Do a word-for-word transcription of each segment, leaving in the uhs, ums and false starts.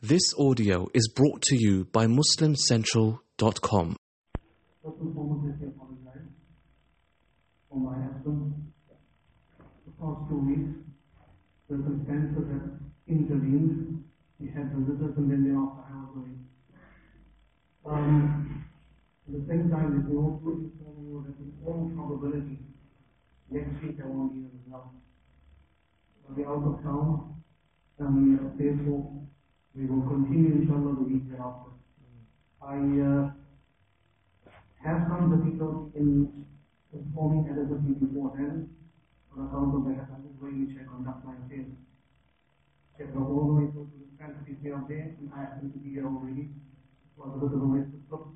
This audio is brought to you by Muslim Central dot com. First and foremost, let me apologize for my absence. The past two weeks, circumstances have intervened. We had visitors and then thereafter I was away. Um, at the same time, let me also inform you that in all probability, next week I won't be here as well. I'll be out of town, and uh, therefore we will continue inshallah the week thereafter. I uh, have some difficulty in informing adequately beforehand on account of the way in which I conduct my affairs. I go all the way through to the fantasy day of day, and I happen to be here already. It was a bit of a waste of time.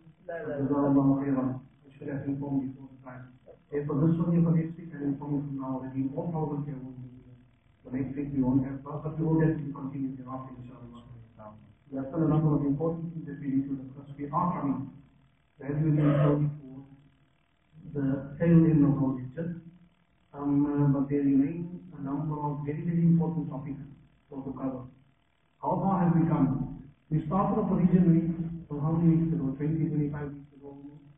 I should have informed before the time. Therefore, this will be for next week, and inform you from now already. All probability I won't be here. So next week we won't have class, but we will definitely continue thereafter, inshallah. There are still a number of important things that we need to discuss. We are coming gradually and slowly towards the tail end of our lecture. Um, uh, but there remain a number of very, very important topics for to cover. How far have we come? We started off originally, so how many weeks ago? twenty, twenty-five weeks ago.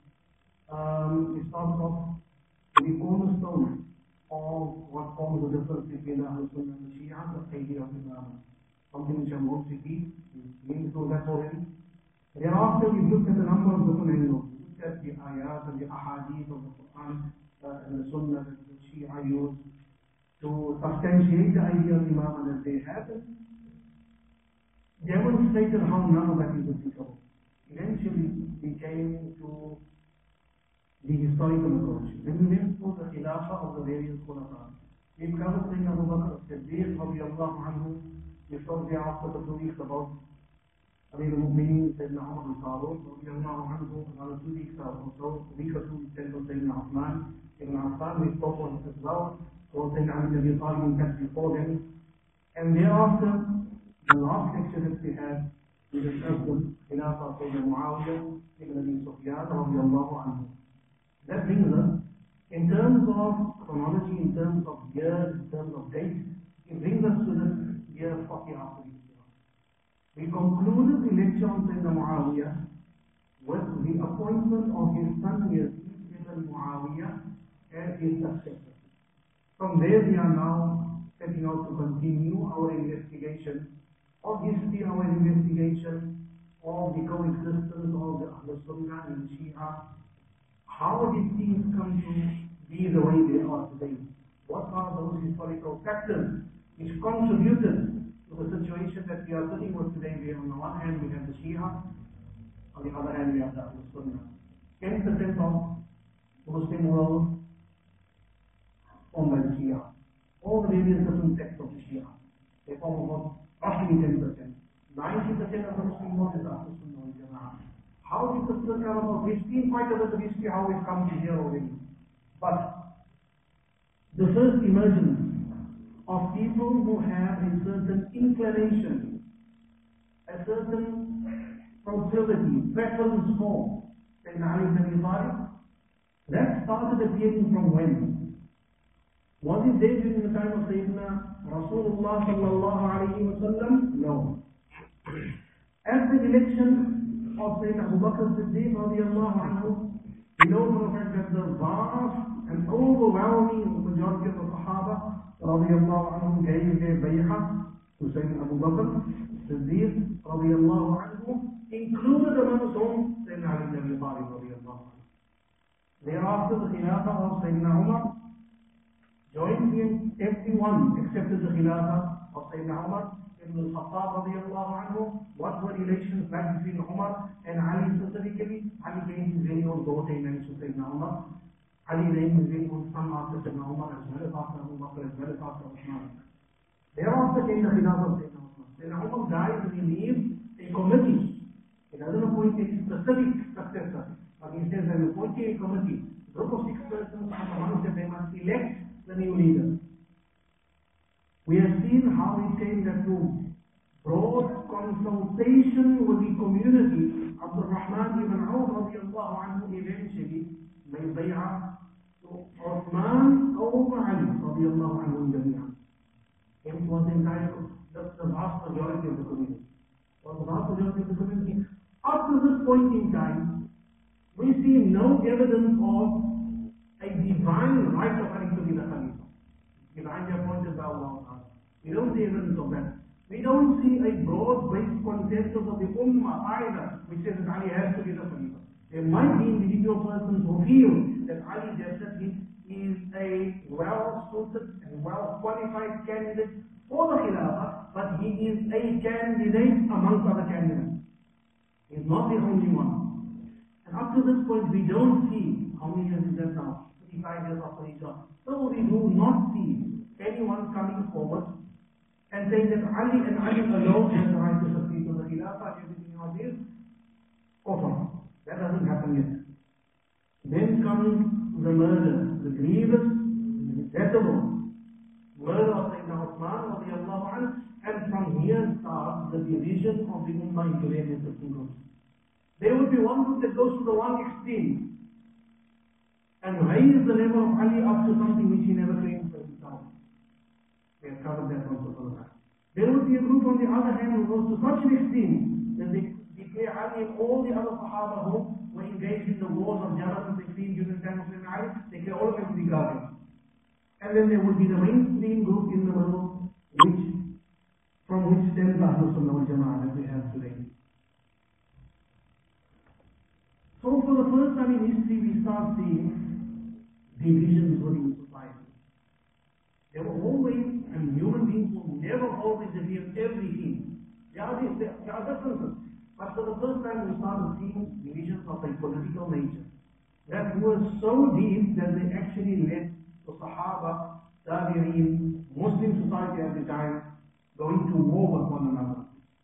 Um, we started off with the cornerstone of what forms the difference between the Ahlul Sunnah and the Shia, the idea of Imam. Something which I'm going to repeat. We've been through that already. Thereafter, we've looked at a number of different angles. We looked at the ayat and the ahadith of the Quran uh, and the Sunnah that the Shia use to substantiate the idea of Imam as they have it, demonstrated how none of that is applicable. Eventually, we came to the historical approach. Then we went through the khilafah of the various khulafa. We've covered Sayyidina Abu Bakr as-Siddiq, radiallahu anhu. We talked thereafter for two weeks about Amir al-Mu'mineen, Sayyidina Umar al-Faruq, radiallahu anhu. Another two weeks or so, a week or two, we spent on Sayyidina Uthman ibn Affan. We spoke on it as well. So Sayyidina Ali ibn Abi Talib in before them. And thereafter, the last lecture that we had, we discussed the khilafah of Sayyidina Muawiyah ibn Abi Sufyan, radiallahu anhu. That brings us, in terms of chronology, in terms of years, in terms of dates, it brings us to the year forty after the Hijrah. We concluded the lecture on Sayyidina Muawiyah with the appointment of his son Yazid ibn Muawiyah as his successor. From there we are now setting out to continue our investigation of history, our investigation of the coexistence of the Ahlul Sunnah and Shia. How did things come to be the way they are today? What are those historical factors which contributed to the situation that we are sitting with today? Where on the one hand we have the Shia, on the other hand we have the Ahlul Sunnah. ten percent of the Muslim world formed by the Shia. All the various different sects of the Shia, they form about roughly ten percent. ninety percent of the Muslim world is the Ahlul Sunnah wal Jama'ah. How did this work out about? We've seen quite a bit of history how we've come to here already. But the first emergence of people who have a certain inclination, a certain proclivity, preference for Sayyidina Ali ibn Abi Talib, that started appearing from when? Was it there during the time of Sayyidina Rasulullah sallallahu alayhi wa sallam? No. At the election of Sayyidina Abu Bakr as-Siddiq radiallahu anhu, we know for a fact that the vast and overwhelming majority of the Sahaba radiallahu anhu gave their bay'ah to Sayyidina Abu Bakr as-Siddiq radiallahu anhu, included amongst whom Sayyidina Ali ibn Abi Talib radiallahu anhu. Thereafter the Khilafah of Sayyidina Umar joined in, everyone accepted the Khilafah of Sayyidina Umar ibn al-Khattab radiallahu anhu. What were relations back between Umar and Ali specifically? Ali gained his very own daughter in marriage to Sayyidina Umar. Ali gained his very own son after Sayyidina Umar, as well as after Abu Bakr, as well as after Uthman. Thereafter came the Khilafah of Sayyidina Uthman. Sayyidina Umar died and he leaves a committee. He doesn't appoint a specific successor, but he says that appoint a committee. A group of six persons, one said they must elect the new leader. We have seen how it came that through broad consultation with the community, Abdul Rahman ibn Auf radiallahu anhu eventually made bay'ah to Uthman over Ali radiallahu anhu jami'an. It was the entire, the, the vast majority of the community. Was point in time, we see no evidence of a divine right of Ali to be the Khalifa. Divinely appointed by Allah. We don't see evidence of that. We don't see a broad-based consensus of the Ummah either, which says that Ali has to be the Khalifa. There might be individual persons who feel that Ali definitely is a well-suited and well-qualified candidate for the Khilafah, but he is a candidate amongst other candidates. He is not the only one. And up to this point, we don't see, how many years is that now? thirty-five years after Hijrah. So we do not see anyone coming forward and saying that Ali and Ali alone has the right to succeed to the Khilafah, everything else is kufr. That doesn't happen yet. Then comes the murder, the grievous, the detestable murder of Sayyidina Uthman radiallahu anhu, and from here starts the division of the Ummah into various different groups. There would be one group that goes to the one extreme and raise the level of Ali up to something which he never claimed for himself. We have covered that once upon a time. There would be a group on the other hand who goes to such an extreme that they declare Ali and all the other Sahaba who were engaged in the wars of Jamal and Siffin during the time of Sayyidina Ali, they declare all of them to be garbage. And then there would be the mainstream group in the middle, which, from which stems the Ahlul Sunnah wal Jama'ah that we have today. So for the first time in history, we start seeing divisions within society. There were always, and human beings will never always agree on everything. There are, there are differences. But for the first time, we started seeing divisions of a political nature that were so deep that they actually led the Sahaba, Tabi'een, Muslim society at the time, going to war with one another.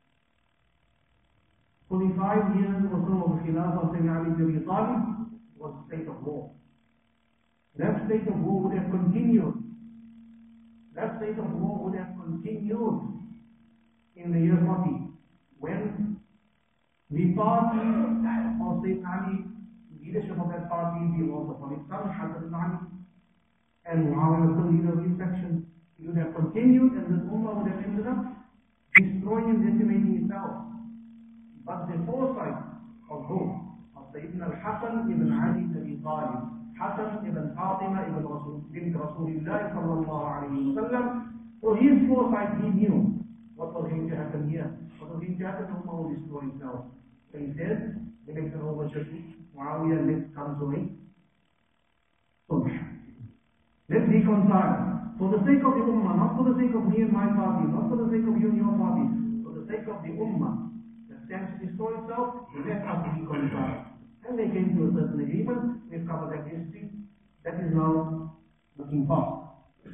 For the five years or so of the Khilafah of Sayyidina Ali ibn Abi Talib was a state of war. That state of war would have continued. That state of war would have continued in the year forty, when the party of Sayyidina Ali, leadership of that party, he was upon his son, Hassan ibn Ali, and Muawiyah was the leader of his faction. He would have continued, and this Ummah would have ended up destroying and decimating itself. But the foresight of who? Of Sayyidina al-Hassan ibn Ali ibn Abi Talib, Hassan ibn Fatima ibn Rasul, bint Rasulullah sallallahu alayhi wa sallam. So his foresight, he knew what was going to happen here. What was going to happen, the Ummah will destroy itself. So he said, he makes an overture, Muawiyah, let's come to it. So, let's reconcile. For the sake of the Ummah, not for the sake of me and my party, not for the sake of you and your party, for the sake of the Ummah that stands to destroy itself, let us reconcile. And they came to a certain agreement. We've covered that history. That is now looking past.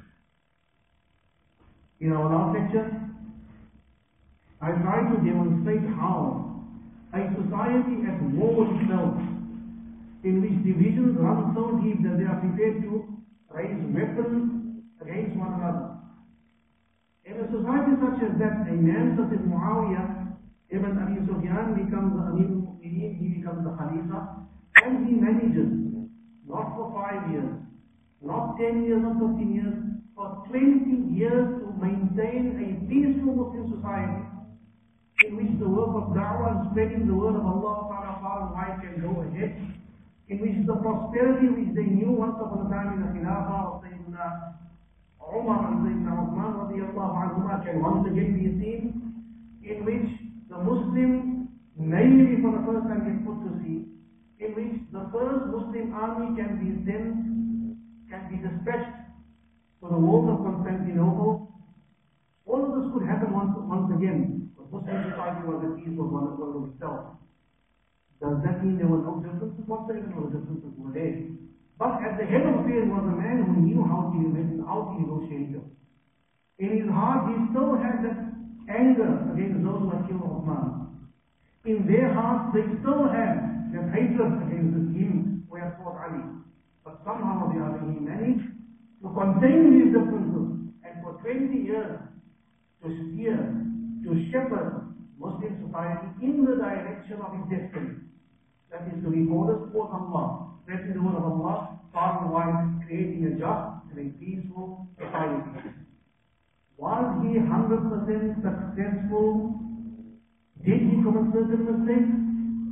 In our last lecture, I tried to demonstrate how a society at war with itself, in which divisions run so deep that they are prepared to raise weapons against one another. In a society such as that, a man such as Muawiyah ibn Abi Sufyan becomes the Amir al-Mu'mineen, he becomes the Khalifa, and he manages, not for five years, not ten years or fifteen years, for twenty years to maintain a peaceful Muslim society in which the work of da'wah and spreading the word of Allah far and wide can go ahead, in which the prosperity which they knew once upon a time in the Khilafah of Sayyidina Umar and Sayyidina Uthman radiallahu anhuma can once again be seen, in which the Muslim navy for the first time gets put to sea, in which the first Muslim army can be sent, can be dispatched to the walls of Constantinople. All of this could happen once, once again, but Muslim society was at peace with one another itself. Does that mean there were no differences? What the differences were there? But at the head of affairs was a man who knew how to how to negotiate. In his heart, he still had that anger against those who had killed Uthman. In their hearts, they still had that hatred against him who had fought Ali. But somehow or the other, he managed to contain these differences, and for twenty years to steer, to shepherd Muslim society in the direction of his destiny. That is to be orders for Allah, spreading the word of Allah, far and wide, creating a just and a peaceful society. Was he one hundred percent successful? Did he commit certain mistakes?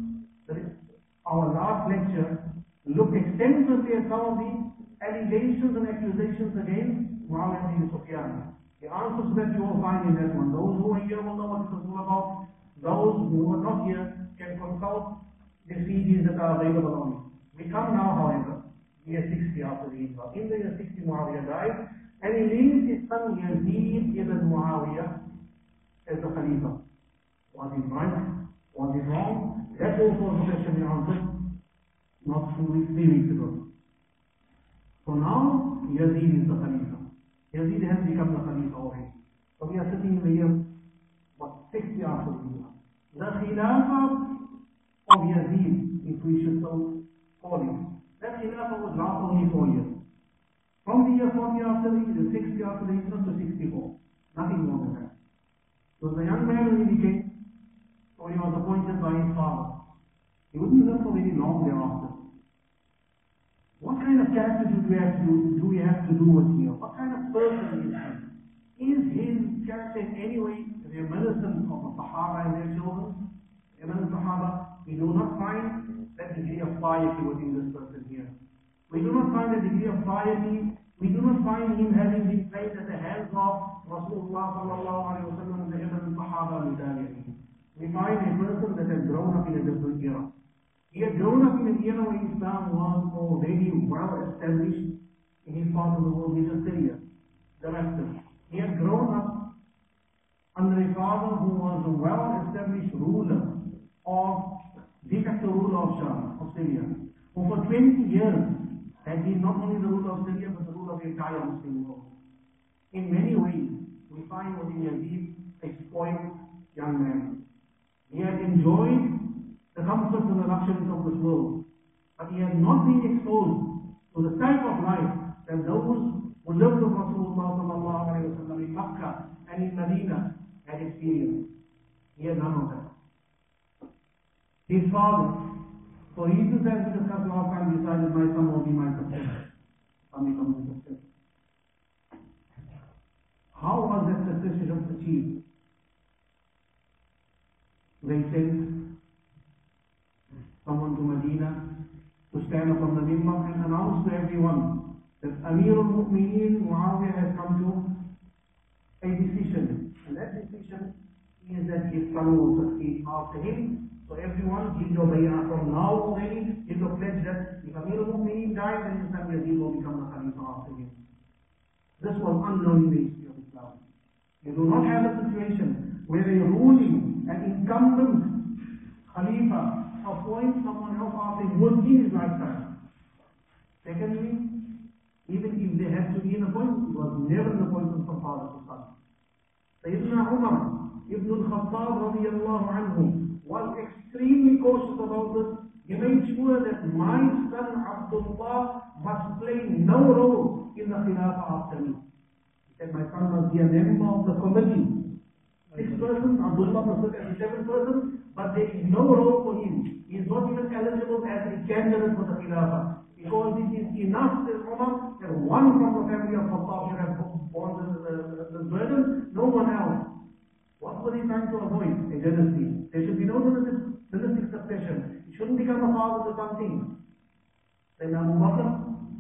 Our last lecture looked extensively at some of the allegations and accusations against Muawiyah ibn Sufyan. The answers that you will find in that one. Those who are here will know what this is all about. Those who are not here can consult the C Ds that are available on it. We come now, however, year sixty after the Hijrah. In the year sixty, Muawiyah died, and he leaves his son Yazid ibn Muawiyah as the Khalifa. Was he right? Was he wrong? That's also a question we answered not two weeks, three weeks ago. So now, Yazid is the Khalifa. Yazid has become the Khalifa already. So we are sitting in the year, what, sixty after the Hijrah. The Khilafah of Yazid, if we should so call it, that Khilafah would last only four years. From the year forty after the Hijrah, sixty after the Hijrah to sixty-four. Nothing more than that. So the young man when he became, when he was appointed by his father, he wouldn't live for very long thereafter. What kind of character do we have to do, do we have to do with here? What kind of person is he? Is his character in any way reminiscent of the Sahaba and their children? Even the Sahaba, we do not find that degree of piety within this person here. We do not find a degree of piety. We do not find him having been placed at the hands of Rasulullah sallallahu alayhi wa sallam and the Ibn Sahaba al-Tabi'in. We find a person that has grown up in a different era. He had grown up in an era where Islam was already well established in his part of the world, which is Syria, Damascus. He had grown up under a father who was a well established ruler of de facto ruler of Sham, of Syria, who for twenty years had been not only the ruler of Syria but the ruler of the entire Muslim world. In many ways, we find within Yazid a spoiled young man. He had enjoyed the comforts and the luxuries of this world, but he had not been exposed to the type of life that those who lived with Rasulullah sallallahu alayhi wa sallam in Makkah and in Medina had experienced. He had none of that. His father, for reasons as we discussed last time, decided my son will be my successor. Son becomes the successor. How was that succession achieved? They sent someone to Medina to stand upon the minbar and announce to everyone that Amir al-Mu'mineen Muawiyah has come to a decision. And that decision is that his son will succeed after him. So everyone, give your bay'ah from now already, give your pledge that if Amir al-Mu'mineen dies, then his son Yazid will become the Khalifa after him. This was unknown in the history of Islam. You do not have a situation where a ruling, an incumbent Khalifa appoint someone else after him within his lifetime. Secondly, even if there had to be an appointment, it was never an appointment from father to son. Sayyidina Umar ibn al-Khattab radiyallahu anhu was extremely cautious about this. He made sure that my son Abdullah must play no role in the Khilafah after me. He said, my son must be a member of the committee. Six persons, Abdullah must sit as a seven person, but there is no role for him. He is not even eligible as a candidate for the Khilafah. Because it is enough, says Umar, that one from the family of Khattab should have borne the, the, the, the burden, no one else. What were they trying to avoid? A dynasty. There should be no dynastic, dynastic succession. It shouldn't become a father to something. Then Abu Bakr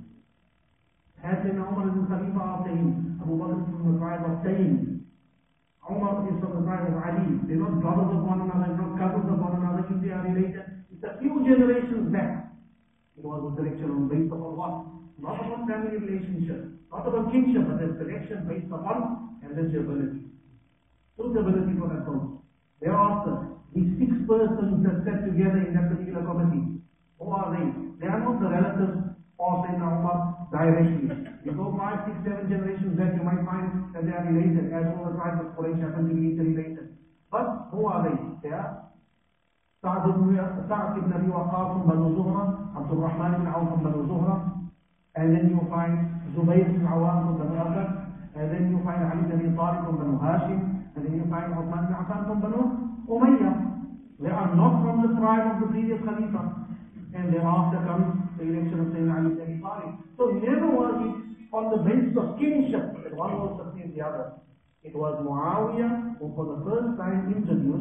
had been Umar as Khalifa after him. Abu Bakr is from the tribe of Taym. Umar is from the tribe of Ali. They're not brothers of one another, they're not cousins of one another, if they are related. It's a few generations back. It was a selection on based upon what? Not upon family relationship, not upon kinship, but a selection based upon eligibility, suitability for that post. Thereafter, these six persons that sat together in that particular committee, who are they? They are not the relatives of Sayyidina Umar directly. You go five, six, seven generations back, you might find that they are related, as all the tribes of Quraysh happen to be interrelated. But who are they? They are Sa'd ibn Abi Waqqas from Banu Zuhra, Abdul Rahman ibn Awf from Banu Zuhra, and then you find Zubayr ibn Awam from Banu Asad, and then you find Ali ibn Abi Talib from Banu Hashim, and then you find Uthman ibn Affan from Banu Umayyah. They are not from the tribe of the previous Khalifa. And thereafter comes the election of Sayyidina Ali ibn Abi Talib. So never was it on the basis of kinship that one will succeed the other. It was Muawiyah who for the first time introduced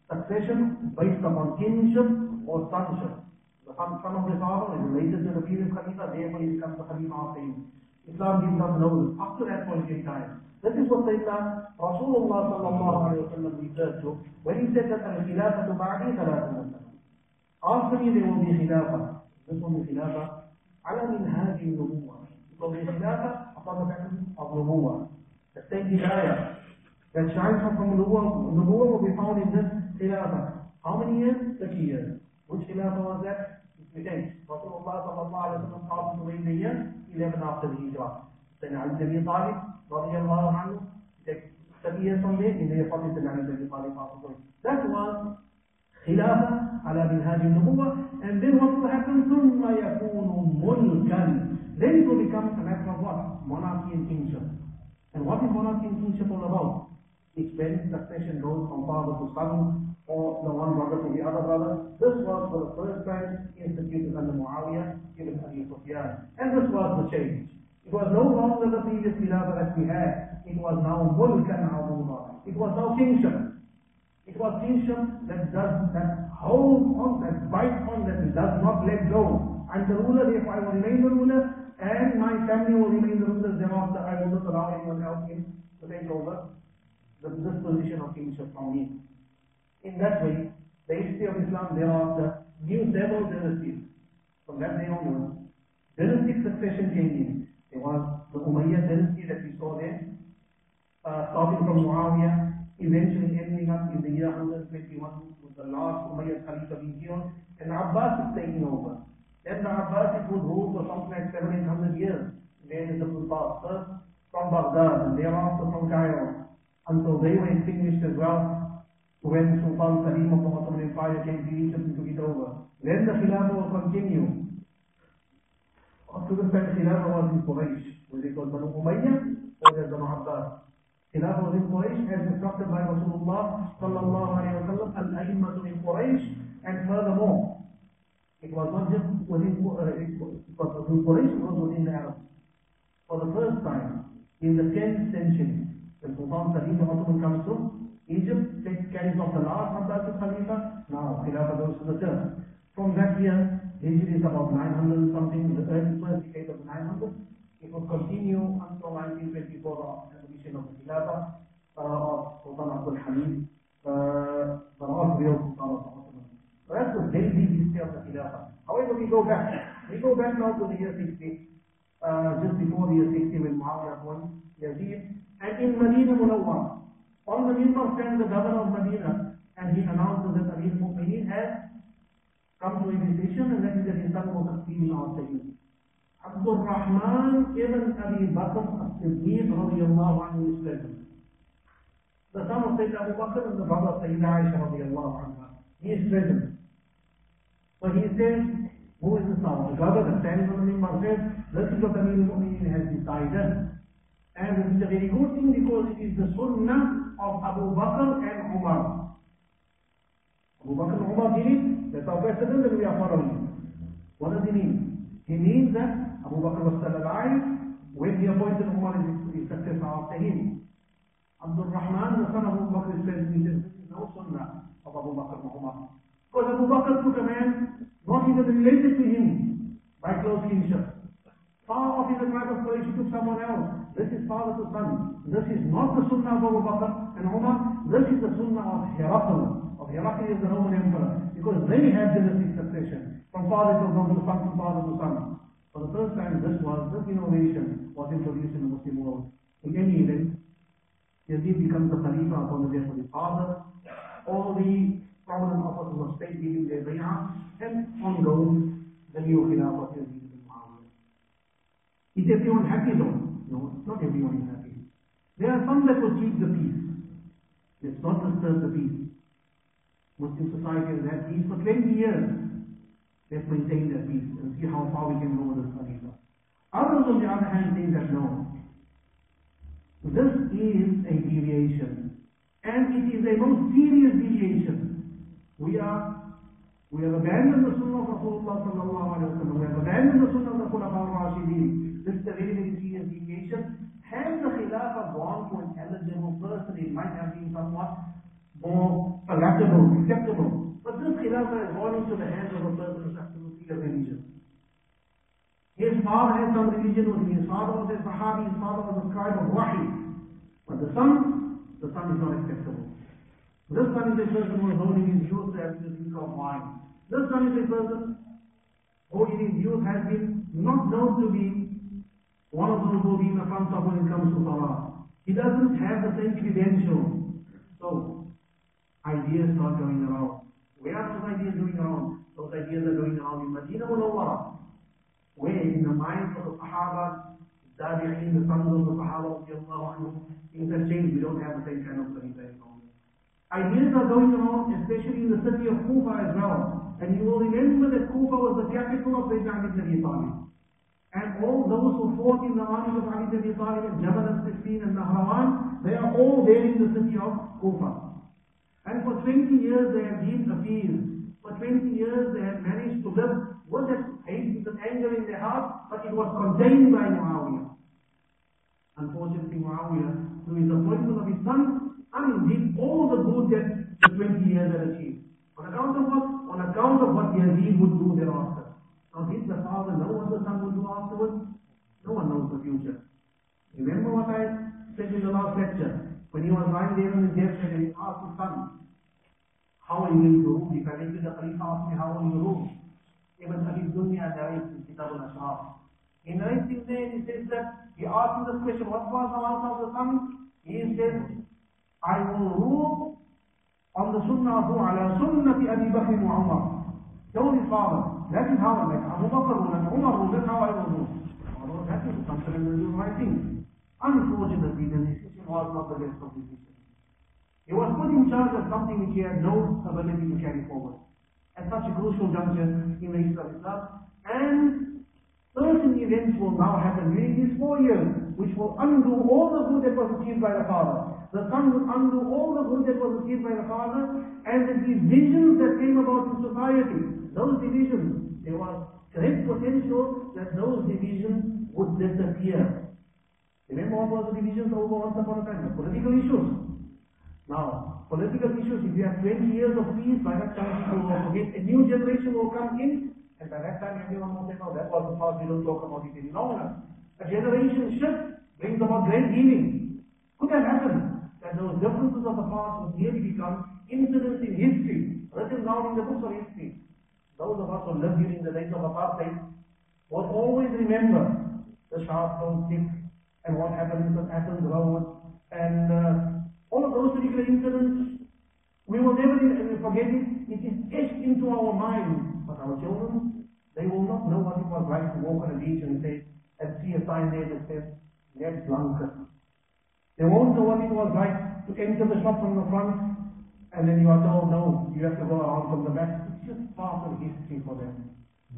succession based upon kinship or sonship. The son, son of the father is related to the previous Khalifa, therefore he becomes the Khalifa after him. Islam did not know this up to that point in time. This is what Sayyidina Rasulullah sallallahu alayhi wa sallam referred to when he said that al-khilafatu ba'di thalathun sana. After me there will be khilafah. This will be khilafah ala minhaj al-nubuwwah. It will be khilafah upon the pattern of nubuwwah. The same hidayah that shines from nubuwwah. Nubuwwah will be found in this khilafah. How many years? thirty years. Which khilafah was that? It became Rasulullah sallallahu alayhi wa sallam passed away in the year eleven after the hijrah. Sayyidina Ali ibn Abi Talib radiyallahu anhu, take thirty years from there, in the year forty, Sayyidina Ali ibn Abi Talib passed away. That was khilafah ala minhaj al-nubuwwah. And then what will happen? ثُمَّ يَكُونُ مُلْكًا. Then it will become a matter of what? Monarchy and kingship. And what is monarchy and kingship all about? It's when succession goes from father to son, or the one brother to the other brother. This was for the first time instituted under Muawiyah ibn Abi Sufyan. And this was the change. It was no longer the previous khilafah that we had. It was now mulkan azuma. It was now kingship. It was kingship that does, that holds on, that bites on, that does not let go. I'm the ruler, therefore I will remain the ruler, and my family will remain the rulers. Thereafter I will not allow anyone else in to take over the, this position of kingship from me. In that way, the history of Islam thereafter knew several dynasties. From that day onwards, dynastic succession came in. There was the Umayyad dynasty that we saw there, uh, starting from Muawiyah, eventually ending up in the year one hundred twenty-one with the last Umayyad Khalifa being killed, and the Abbasids taking over. Then the Abbasids would rule for something like seven, eight hundred years in various different parts. First from Baghdad, and thereafter from Cairo, until they were extinguished as well. When Sultan Salim of the Ottoman Empire came to Egypt and took it over. Then the Khilafah will continue. Up to this time, Khilafah was in Quraysh, whether it was Banu Umayyah or the Banu Abbas. Khilafah was in Quraysh, as instructed by Rasulullah sallallahu alayhi wa sallam, al-a'immatu in Quraysh, and furthermore, it was not just within, uh, it was within Quraysh, it was within the Arabs. For the first time, in the tenth century, when Sultan Salim of the Ottoman comes to Egypt, takes carries off the last Abbasid Khalifa. Now Khilafah goes to the third. From that year, Hijri is about nine hundred something, the early first decade of the nine hundred. It will continue until nineteen twenty-four, the abolition of the Khilafah uh, of Sultan Abdul Hamid, uh, the last real Sultan of the Ottoman. So that's the very deep history of the Khilafah. However, we go back. We go back now to the year sixty, uh, just before the year sixty when Muawiyah appointed Yazid, and in Medina Munawwar. On the minbar stands the governor of Medina, and he announces that Amir al-Mu'mineen has come to a decision, and that is that his son will succeed after him. Abdul Rahman ibn Abi Bakr as-Siddiq radiyallahu anhu is present. The son of Sayyidina Abu Bakr and the brother of Sayyidina Aisha radiyallahu anha. He is present. So he says, who is this now? The governor standing on the minbar says, this is what Amir al-Mu'mineen has decided. And this is a very good thing because it is the sunnah of Abu Bakr and Umar. Abu Bakr and Umar did it, that's our precedent and we are following. What does he mean? He means that Abu Bakr was still alive when he appointed Umar as his successor after him. Abdul Rahman, the son of Abu Bakr, says, he says, this is no sunnah of Abu Bakr and Umar. Because Abu Bakr took a man not even related to him by close kinship. Far off in the tribe of Quraysh, he took someone else. This is father to son. This is not the sunnah of Abu Bakr and Umar. This is the sunnah of Herakl. Of Herakl is the Roman emperor. Because they had dynastic succession. From father to son, to son, from father to son. For the first time, this was, this innovation was introduced in the Muslim world. In any event, Yazid becomes the Khalifa upon the death of his father. All the prominent officers of state giving their bay'ah, and on goes the new Khilafah of Yazid. Is everyone happy though? No, not everyone is happy. There are some that will keep the peace. Let's not disturb the peace. Muslim society has had peace for twenty years. Let's maintain that peace and see how far we can go with this Khalifa. Others on the other hand think that no. This is a deviation. And it is a most serious deviation. We are We have abandoned the sunnah of Rasulullah sallallahu alayhi wa sallam. We have abandoned the sunnah of the Khulafa al-Rashideen. This is a very, very serious deviation. Had the Khilafah gone to an eligible person, it might have been somewhat more palatable, acceptable. But this Khilafah has gone into the hands of a person who's absolutely irreligious. His father had some religion with him. His father was a Sahabi, his father was a scribe of Wahi. But the son, the son is not acceptable. This son is a person who is holding his youth as the drink of wine. This son is a person who in his youth has been not known to be one of those who will be in the front of when it comes to Salah. He doesn't have the same credentials. So, ideas not going around. Where are those ideas going around? Those ideas are going around in Medina Munawwara, where in the minds of the Sahaba, Tabi'een, the sons of the Sahaba, things have changed. We don't have the same kind of Tariqah anymore. Ideas are going around, especially in the city of Kufa as well. And you will remember that Kufa was the capital of Sayyidina Ali ibn Abi Talib. And all those who fought in the armies of Ali ibn Abi Talib and Jamal al-Siffin and Nahrawan, they are all there in the city of Kufa. And for twenty years they have been appeased. For twenty years they have managed to live with that hate and anger in their heart, but it was contained by Muawiyah. Unfortunately, Muawiyah, through his appointment of his son, I mean, did all the good that the twenty years had achieved. On account of what? On account of what Yazid would do thereafter. Now, did the father know what the son would do afterwards? No one knows the future. Remember what I said in the last lecture? When he was lying there on his deathbed and he asked his son, how are you going to rule? If I make you the Khalifa, ask me how will you rule? Ibn Abi Dunya narrates in Kitab al-Ashraf. He narrates in there and he says that, he asked him this question, what was the answer of the son? He said, I will rule on the sunnah of ala sunnati Abi Bakr wa Umar. Told his father, that is how I like Abu Bakr rule and Umar rule, that's how I will rule. Although that is something that will do the right thing. Unfortunately, the decision was not the best of decisions. He was put in charge of something which he had no ability to carry forward. At such a crucial juncture in the history of Islam. And certain events will now happen during these four years, which will undo all the good that was achieved by the father. The son will undo all the good that was achieved by the father, and the divisions that came about in society, those divisions, there was great potential that those divisions would disappear. Remember what was the divisions over once upon a time? The political issues. Now, political issues, if you have twenty years of peace, by that time people will forget, a new generation will come in, and by that time everyone will say, no, that was the past, we don't talk about it any longer. A generation shift brings about great healing. Could have happened that those differences of the past would really become incidents in history, written down in the books of history. Those of us who lived during the days of apartheid will always remember the sharp stone stick and what happened in Athens Road and uh, all of those particular incidents. We will never forget it. It is etched into our minds. But our children, they will not know what it was like to walk on a beach and say, and see a sign there that says, Net Blanket. They won't know what it was like to enter the shop from the front and then you are told, no, you have to go around from the back. It's just part of history for them.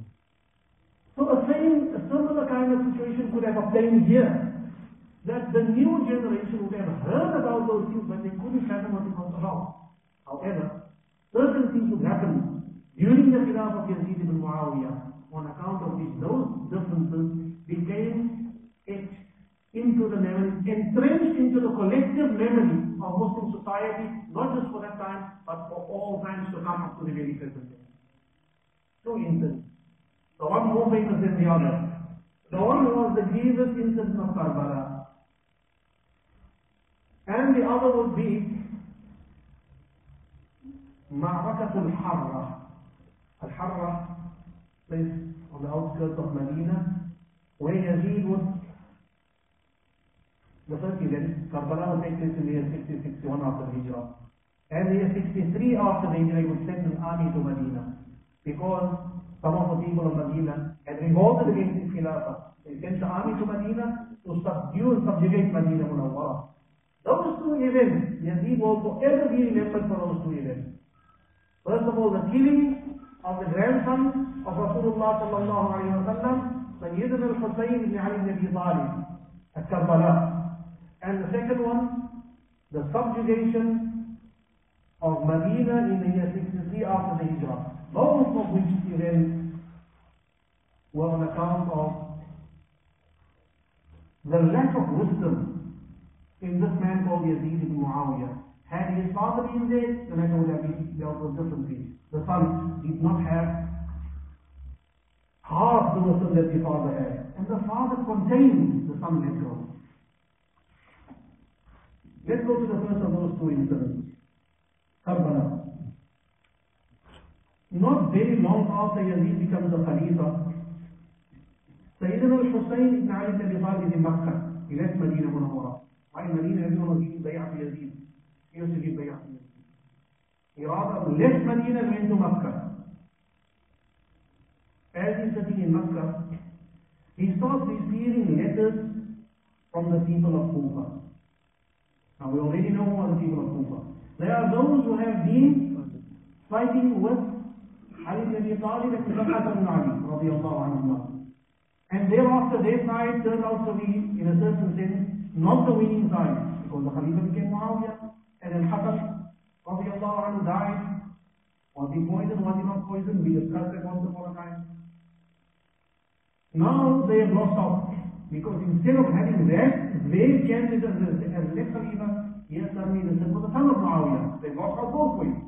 So a same, a similar kind of situation could have obtained here. That the new generation would have heard about those things, but they couldn't fathom what it was about. However, certain things would happen during the Khilafah of Yazid ibn Muawiyah, on account of which those differences became etched into the memory, entrenched into the collective memory of Muslim society, not just for that time, but for all times to come up to the very present day. Two incidents. The one more famous than the other. The one was the grievous incident of Karbala. And the other would be Ma'rakat al-Harra. Al-Harra, place on the outskirts of Medina, where Yazid would, the first event, Karbala would take place in the year sixty to sixty-one after the Hijrah. And the year sixty-three after the Hijrah, he would send an army to Medina. Because some of the people of Medina had revolted against his Khilafah. They sent the army to Medina to subdue and subjugate Medina Munawwara. Those two events, Yazid will forever be remembered for those two events. First of all, the killing of the grandson of Rasulullah sallallahu alayhi wa sallam, Sayyidina al-Husayn ibn Ali ibn Abi Talib at Karbala. And the second one, the subjugation of Medina in the year sixty-three after the Hijrah. Both of which events were on account of the lack of wisdom in this man called Yazid ibn Muawiyah. Had his father been there, the matter would have been dealt with differently. The son did not have half the wisdom that the father had. And the father contained the son let go. Let's go to the first of those two incidents. Karbala. Not very long after Yazid becomes a Khalifa, Sayyidina al-Hussein ibn Ali ibn Abi Talib is in Makkah. He left Medina Munawwara. Why in Medina everyone was giving bay'ah to Yazid? He used to give bay'ah to Yazid. He rather left Medina and went to Makkah. As he's sitting in Makkah, he starts receiving letters from the people of Kufa. Now we already know who are the people of Kufa. There are those who have been fighting with Ali ibn Abi Talib and Hassan ibn Ali, radiallahu anhu. And thereafter their side turned out to be, in a certain sense, not the winning side, because the Khalifa became Muawiyah, and then Hassan, radiallahu anhu, died. Was he poisoned? Was he not poisoned? We discussed that once upon a time. Now they have lost out, because instead of having that, their candidate as the next Khalifa, here suddenly they said, well, the son of Muawiyah. They lost out both ways.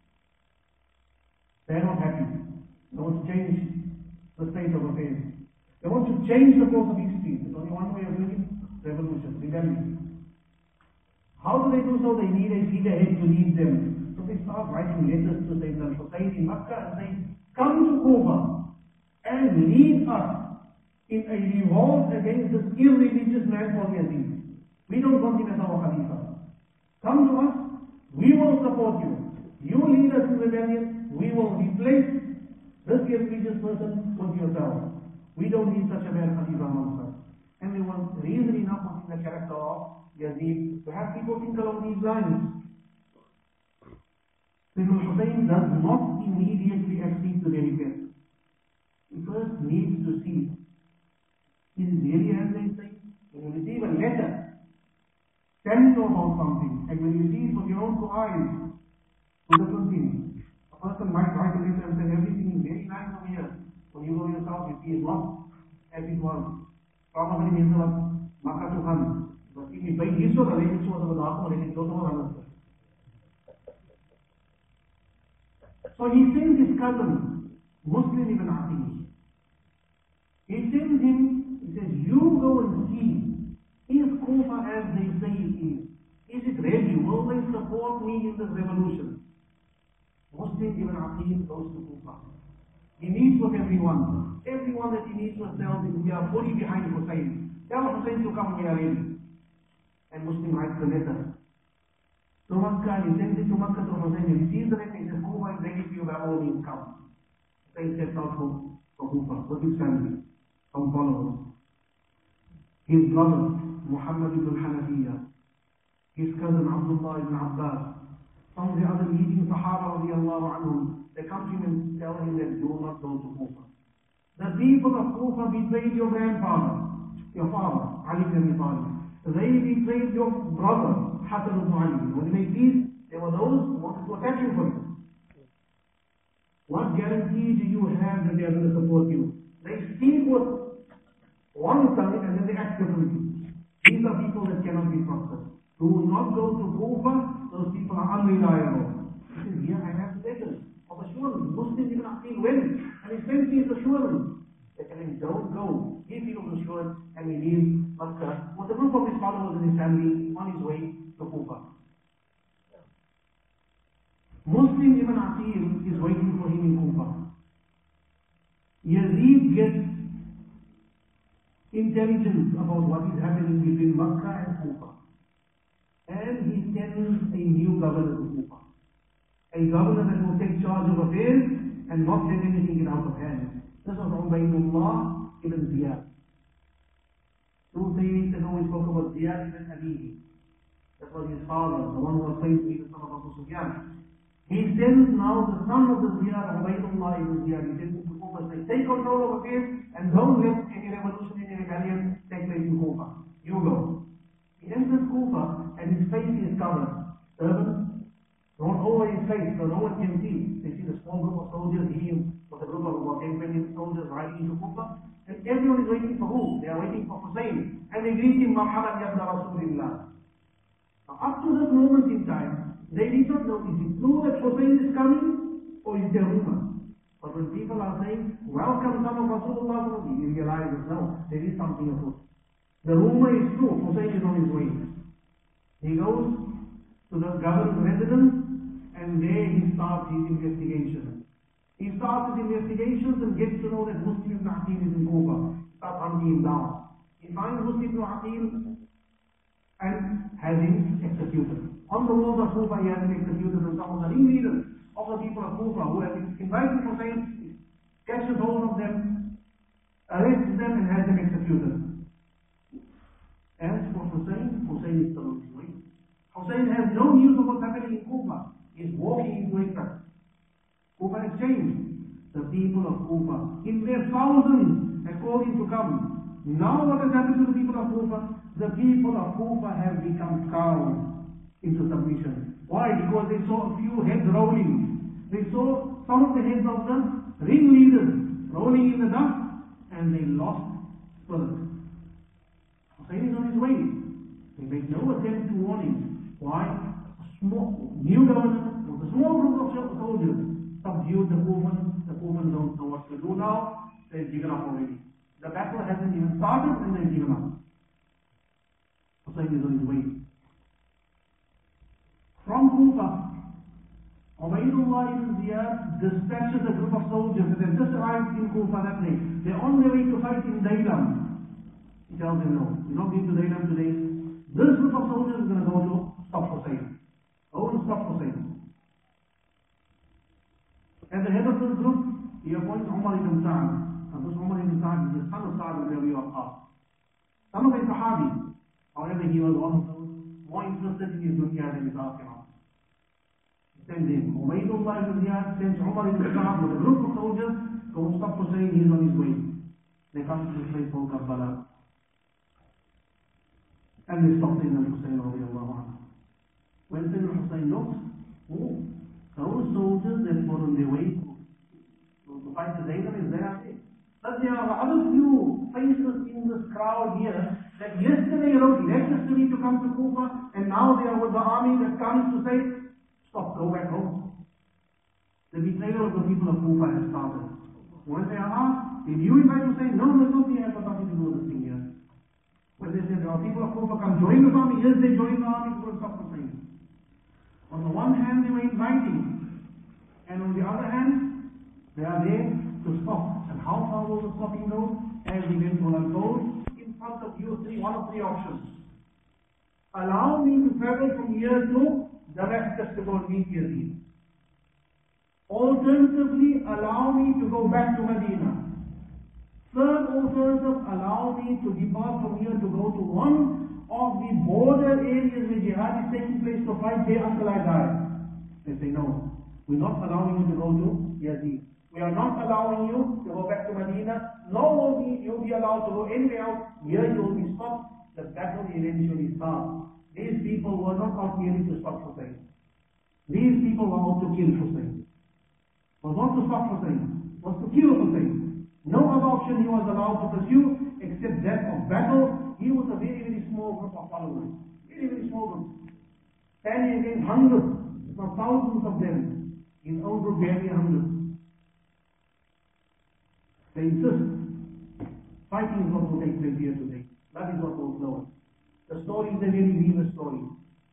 They are not happy. They want to change the state of affairs. They want to change the course of history. There's only one way of doing it: revolution, rebellion. How do they do so? They need a figurehead to lead them. So they start writing letters to Sayyidina al-Hussein in Makkah and say, come to Kufa and lead us in a revolt against this irreligious man called Yazid. We don't want him as our Khalifa. Come to us, we will support you. You lead us in rebellion, we will replace this irreligious person with yourself. We don't need such a man Khalifa amongst us. And they want reason enough in the character of Yazid to have people think along these lines. Sayyidina Hussein does not immediately accede to their request. He first needs to see, is it really as they say? When you receive a letter, tell you about something, and when you see it with your own two eyes, two different things. A person might write a letter and say everything is very nice over here. When you go yourself, you see it not as it was. Probably means what Makkah to come. But if you buy this one, then it's what the Makkah, then it's not what. So he sends his cousin, Muslim ibn Aqil. He sends him, he says, you go and see, is Kufa as they say it is? Is it ready? Will they support me in this revolution? Muslim ibn Aqil goes to Kufa. He meets with everyone. Everyone that he meets with tells him, we are fully behind Hussein. Tell Hussein to come, we are ready. And Muslim writes the letter to Makkah. He sends it to Makkah to Hussein. He receives the letter. He says, Kufa is ready for you, by all means come. Hussein sets out for, for Kufa with his family, some followers. His brother, Muhammad ibn Hanafiya. His cousin, Abdullah ibn Abbas. Some of the other leading Sahaba radiallahu anhum, they come to him and tell him that do not go to Kufa. The people of Kufa betrayed your grandfather, your father, Ali ibn Abi Talib. They betrayed your brother, Hassan ibn Ali. When they made peace, there were those who wanted to attack you for it. What guarantee do you have that they are going to support you? They speak with one tongue and then they act differently. These are people that cannot be trusted. Do not go to Kufa, those people are unreliable. He says, here I have letters of assurance. Muslim ibn Aqil went and he sent me his assurance. They tell him, don't go. He feels assured and he leaves Makkah with a group of his followers and his family on his way to Kufa. Muslim ibn Aqil is waiting for him in Kufa. Yazid gets intelligence about what is happening between Makkah and Kufa. And he sends a new governor to Kufa. A governor that will take charge of affairs and not let anything get out of hand. This was Ubaydullah ibn Ziyad. Two days ago we spoke about Ziyad ibn Abihi. That was his father, the one who was claimed to be the son of Abu Sufyan. He sends now the son of the Ziyad, Ubaydullah ibn Ziyad. He sends him to Kufa and says, take control of affairs and don't let any revolution, any rebellion take place in Kufa. You go. He enters Kufa and his face is covered. Turban, thrown over his face so no one can see. They see the small group of soldiers, he with a group of about ten, twenty soldiers riding into Kufa. And everyone is waiting for who? They are waiting for Hussein. And they greet him, Marhaban yabna Rasulillah. Now up to this moment in time, They did not know, is it true that Hussein is coming, or is there rumor? But when people are saying, welcome son of Rasulullah, you realize that no, there is something afoot. The rumor is true, Hussein is on his way. He goes to the governor's residence, and there he starts his investigation. He starts his investigations and gets to know that Muslim ibn Aqil is in Kufa. He starts hunting him down. He finds Muslim ibn Aqil and has him executed. On the walls of Kufa, he has been executed, and some of the ringleaders of the people of Kufa who have invited Hussein, catches hold of them, arrests them, and has them executed. As for Hussein, Hussein is still on his way. Hussein has no news of what's happening in Kufa. He is walking into Ikra. Kufa has changed. The people of Kufa, in their thousands, are calling to come. Now what has happened to the people of Kufa? The people of Kufa have become cowed into submission. Why? Because they saw a few heads rolling. They saw some of the heads of the ringleaders rolling in the dust, and they lost spirit. Hussein is on his way. They make no attempt to warn him. Why? A small, new governor with a small group of soldiers subdued the Kufans. The Kufans don't know what to do now. They've given up already. The battle hasn't even started, and they've given up. Hussein is on his way. From Kufa, Ubaydullah ibn Ziyad dispatches a group of soldiers that have just arrived in Kufa that day. They're on their way to fight in Daylam. He tells them, no, you're not going to Daylam today. This group of soldiers is going to go to stop Hussein. Go and stop Hussein. At the head of this group, he appoints Umar ibn Sa'd. And this Umar ibn Sa'd is the son of Sa'd ibn Abi Waqqas. Son of a Sahabi. However, he was one of those more interested in his dunya than his akhirah. He sends him. Ubaydullah ibn Ziyad sends Umar ibn Sa'd with a group of soldiers to stop Hussein. He's on his way. They come to this place called Karbala. And they stop Sayyidina Hussein radiallahu anhu. When Sayyidina Hussein looks, oh, those soldiers that were on their way to, to fight the Daylam is there. But there are other few faces in this crowd here that yesterday wrote letters to me to come to Kufa, and now they are with the army that comes to say, stop, go back home. The betrayal of the people of Kufa has started. When they are asked, did you invite to say, no, there's nothing, I have nothing to do with this thing here. When they say, there are people of Kufa come join the army, yes, they join the army to go stop the thing. On the one hand, they were inviting, and on the other hand, they are there to stop. And how far will the stopping go? As the event will unfold, in front of you three, one of three options. Allow me to travel from here to Damascus to go and meet Yazid. Alternatively, allow me to go back to Medina. Third alternative, allow me to depart from here to go to one of the border areas where jihad is taking place to fight there until I die. They say, no, we're not allowing you to go to Yazid. We are not allowing you to go back to Medina, nor will you be allowed to go anywhere else. Here you will be stopped. The battle eventually starts. These people were not out merely to stop Hussein. These people were out to kill Hussein. It was not to stop Hussein, it was to kill Hussein. No other option he was allowed to pursue except that of battle. He was a very, very small group of followers. Very, very small group. Standing against hundreds, if not thousands of them. His own group barely hundreds. They insist. Fighting is what will take place here today. That is what will flow. The story is a very grievous story.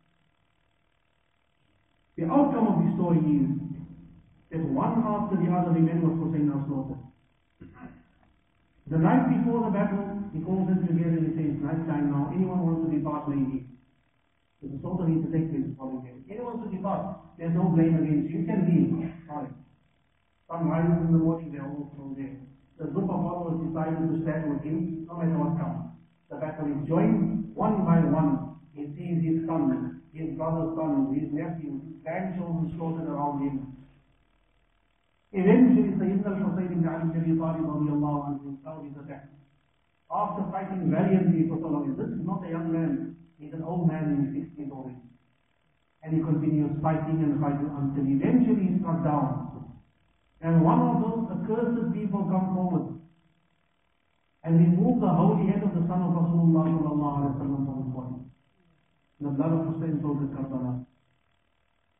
The outcome of the story is that one after the other the men of Hussein are slaughtered. The night before the battle, he calls them together and he says, night time now, anyone wants to depart, may leave. There's a slaughter needs to take place the following day. Anyone wants to depart, there's no blame against you. You can leave. Sorry. Some rises in the morning, they're all thrown there. The group of followers decided to stand with him, no matter what comes. The battle is joined one by one. He sees his sons, his brother's sons, his nephews, his grandchildren slaughtered around him. Eventually, Sayyidina al-Husayn ibn Ali ibn Abi Talib radiallahu anhu is found his attack. After fighting valiantly for so long, this is not a young man, he's an old man in his sixties already. And he continues fighting and fighting until eventually he's struck down. And one of those accursed people come forward and remove the holy head of the son of Rasulullah sallallahu alaihi wasallam from his body. The blood of Hussein flowed at Karbala.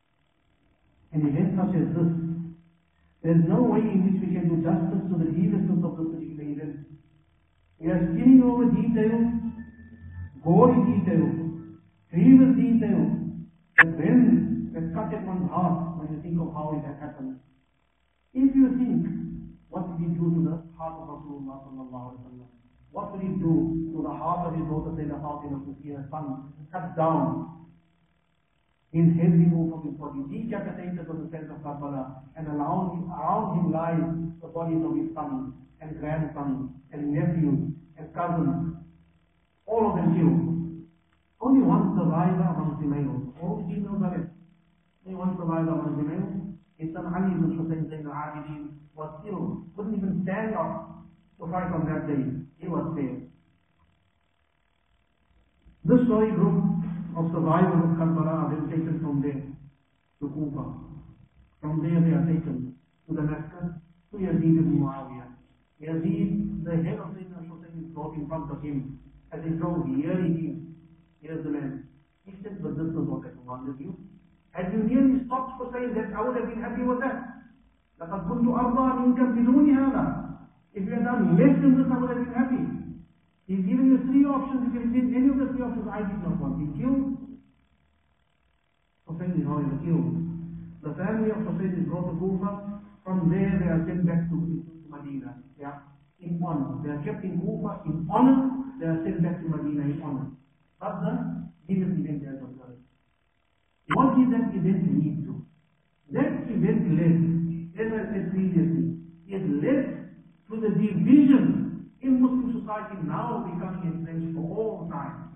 an event such as this, there's no way in which we can do justice to the grievousness of this particular event. We are skimming over details, gory details, grievous details, but then it cut at one's heart when you think of how it had happened. If you think, what did he do to the heart of Rasulullah sallallahu alaihi wasallam? What did he do to the heart of his daughter Sayyidah Fatima to see her son cut down, his head removed from his body, decapitated on the sands of Karbala, and around him, around him lies the bodies of his sons and grandsons and nephews and cousins, all of them killed. Only one survivor amongst the males. All the females are left. Only one survivor amongst the males. His son Ali ibn Hussein Zain al-Abidin was ill, couldn't even stand up to fight on that day. He was there. This story group of survivors of Karbala are then taken from there to Kufa. From there they are taken to Damascus, to Yazid ibn Muawiyah. Yazid, the head of Sayyidina Hussein, is brought in front of him as he goes, here he is, here's the man. He said, but this is what I commanded you. Had you nearly stopped for saying that, I would have been happy with that. لَقَدْ كُنْتُ أَرْضَى مِنْكَ بِدُونِ هَذَا. If you had done less than this, I would have been happy. He's giving you three options. If you did any of the three options, I did not want. He killed. Hussein is already killed. The family of Hussein is brought to Kufa. From there, they are sent back to Medina. Yeah, in honor. They are kept in Kufa in honor. They are sent back to Medina in honor. But the grievous event has occurred. What did that event lead to? That event led, as I said previously, it led to the division in Muslim society now becoming entrenched for all time.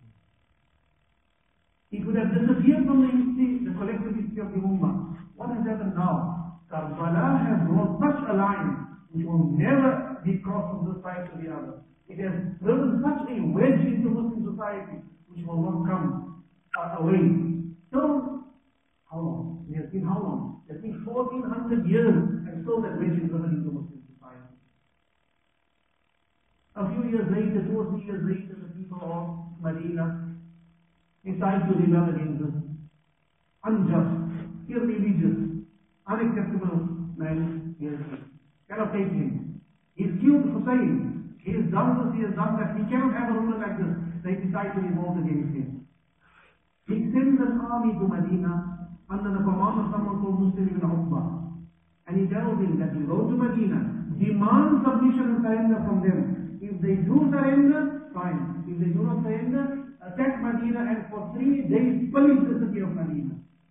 It would have disappeared from the history, the collective history of the Ummah. What has happened now? Karbala has drawn such a line which will never be crossed from this side to the other. It has driven such a wedge into Muslim society which will not come away. So, how long? It has been how long? It has been fourteen hundred years, and still that wedge is driven into Muslim society. A few years later, two or three years later, the people of Medina decide to rebel against this unjust, irreligious, unacceptable man. He cannot take him. He's killed Hussein. He has done this, he has done that. He cannot have a ruler like this. They decide to revolt against him. He sends an army to Medina under the command of someone called Muslim ibn Uqba. And he tells him that he go to Medina, demand submission and surrender from them. If they do surrender, fine. If they do not surrender, attack Medina and for three days pillage the city of Medina.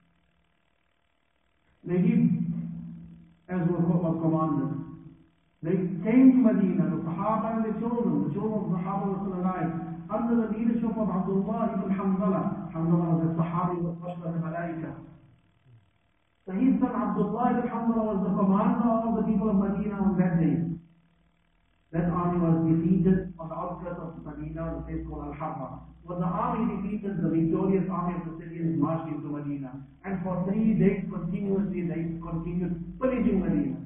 They did as was commanded. They came to Medina, the Sahaba and the children, the children of the Sahaba were still alive, under the leadership of Abdullah ibn Hanzala. Hanzala was a Sahabi with Bashar al-Malaika. So his son Abdullah ibn Hanzala was the commander of the people of Medina on that day. That army was defeated on the outskirts of Medina, the place called Al-Harra. When the army defeated, the victorious army of the Syrians marched into Medina. And for three days continuously, they continued pillaging Medina.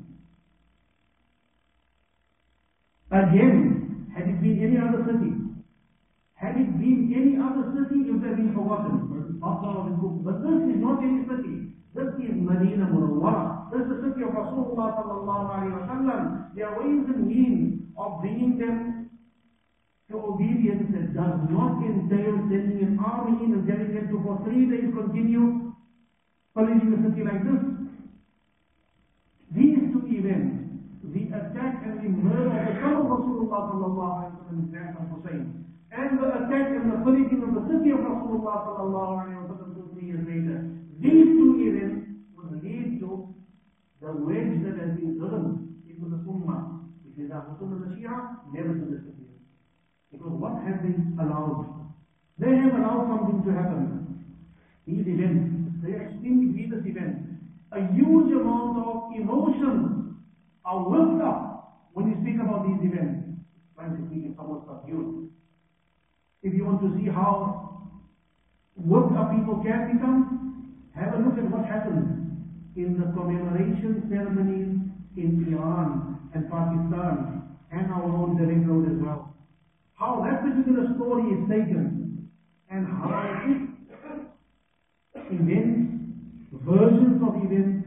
Again, had it been any other city, had it been any other city, it would have been forgotten. But this is not any city. This is Medina Munawwara. This is the city of Rasulullah sallallahu alayhi wa sallam. There are ways and means of bringing them to obedience that does not entail sending an army in and telling them to for three days continue pillaging a city like this. These two events, the attack and the murder of the son of Rasulullah sallallahu alayhi wa sallam, grandson Hussein, and the attack and the pillaging of the city of Rasulullah sallallahu alayhi wa sallam two, three years later, these two events would lead to the wedge that has been driven into the Ummah. It is Ahl Sunnah and the Shia, never to disappear. Because what have they allowed? They have allowed something to happen. These events, they are extremely grievous events. A huge amount of emotions are whipped up when you speak about these events. Trying to speak in somewhat subdued. If you want to see how whipped up people can become, have a look at what happens in the commemoration ceremonies in Iran and Pakistan and our own Derek Road as well. How that particular story is taken and how it events, versions of events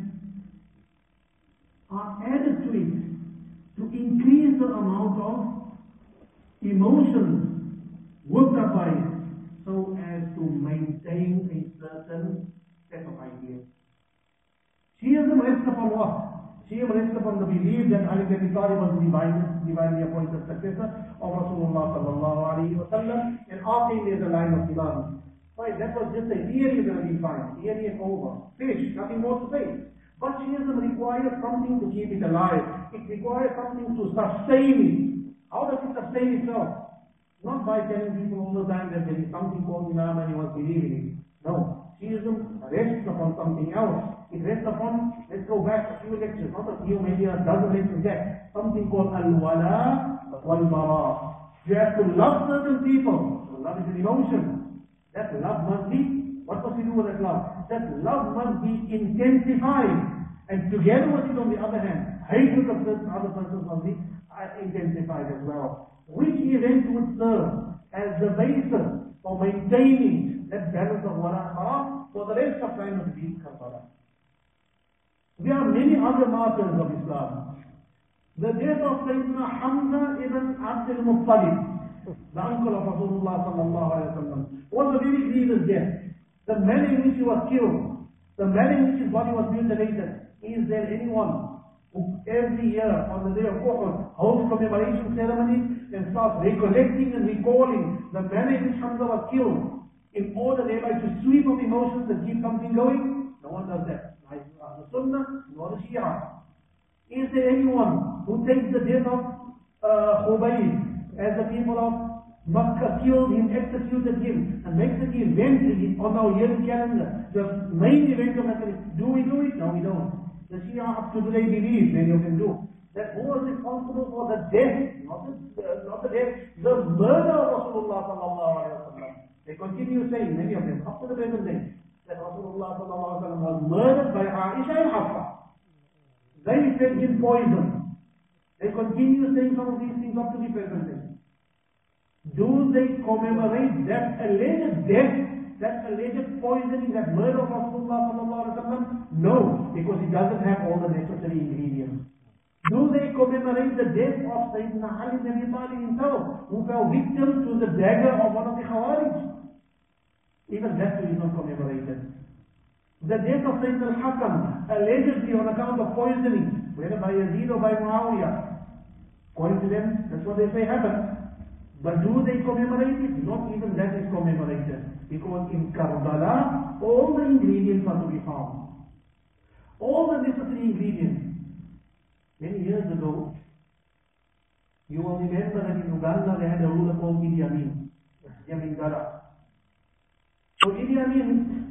are added to it to increase the amount of emotions worked up by it, so as to maintain a certain set of ideas. Shiism rests upon what? Shiism rests upon the belief that Ali ibn Abi Talib was the divine, divinely appointed successor of Rasulullah sallallahu alayhi wa sallam, and after him is a line of Khilafah. Right, that was just a theory going to be fine, theory and over, finished, nothing more to say. But Shiism requires something to keep it alive. It requires something to sustain it. How does it sustain itself? Not by telling people all the time that there is something called Imam and you must believe in it. No. Shiism rests upon something else. It rests upon, let's go back a few lectures, not a few, maybe a dozen lectures back. Something called Al-Wala wal-Bara. You have to love certain people. So love is an emotion. That love must be, what must we do with that love? That love must be intensified. And together with it, on the other hand, hatred of certain other persons must be intensified as well. Which event would serve as the basis for maintaining that balance of wala and for the rest of time of being Karbala. There are many other martyrs of Islam. The death of Sayyidina Hamza ibn Abdul Muttalib, the uncle of Rasulullah sallallahu alayhi wa sallam, was a very grievous death. The manner in which he was killed, the manner in which his body was mutilated. Is there anyone who every year on the day of Uhud holds commemoration ceremonies and starts recollecting and recalling the manner in which Hamza was killed in order thereby to sweep up emotions and keep something going? No one does that. Neither the Sunnah nor the Shia. Is there anyone who takes the death of uh, Khubayb as the people of Makkah killed him, executed him, and makes it the event on our yearly calendar, the main event of that? Do we do it? No, we don't. The Shia up to today believe, many of them do, that who was responsible for the death, not the, uh, not the death, the murder of Rasulullah sallallahu alayhi wa sallam. They continue saying, many of them, up to the present day, that Rasulullah sallallahu alayhi wa sallam was murdered by Aisha and Hafsa. They fed him poison. They continue saying some of these things up to the present day. Do they commemorate that alleged death, that alleged poisoning, that murder of Rasulullah sallallahu alaihi wasallam? No, because it doesn't have all the necessary ingredients. Do they commemorate the death of Sayyidina Ali ibn Abi Talib himself, who fell victim to the dagger of one of the Khawarij? Even that is not commemorated. The death of Sayyidina al-Hakam, allegedly on account of poisoning, whether by Yazid or by Muawiyah. According to them, that's what they say happened. But do they commemorate it? Not even that is commemorated. Because in Karbala, all the ingredients are to be found. All the necessary ingredients. Many years ago, you will remember that in Uganda they had a ruler called Idi Amin. Idi Amin Dada. So Idi Amin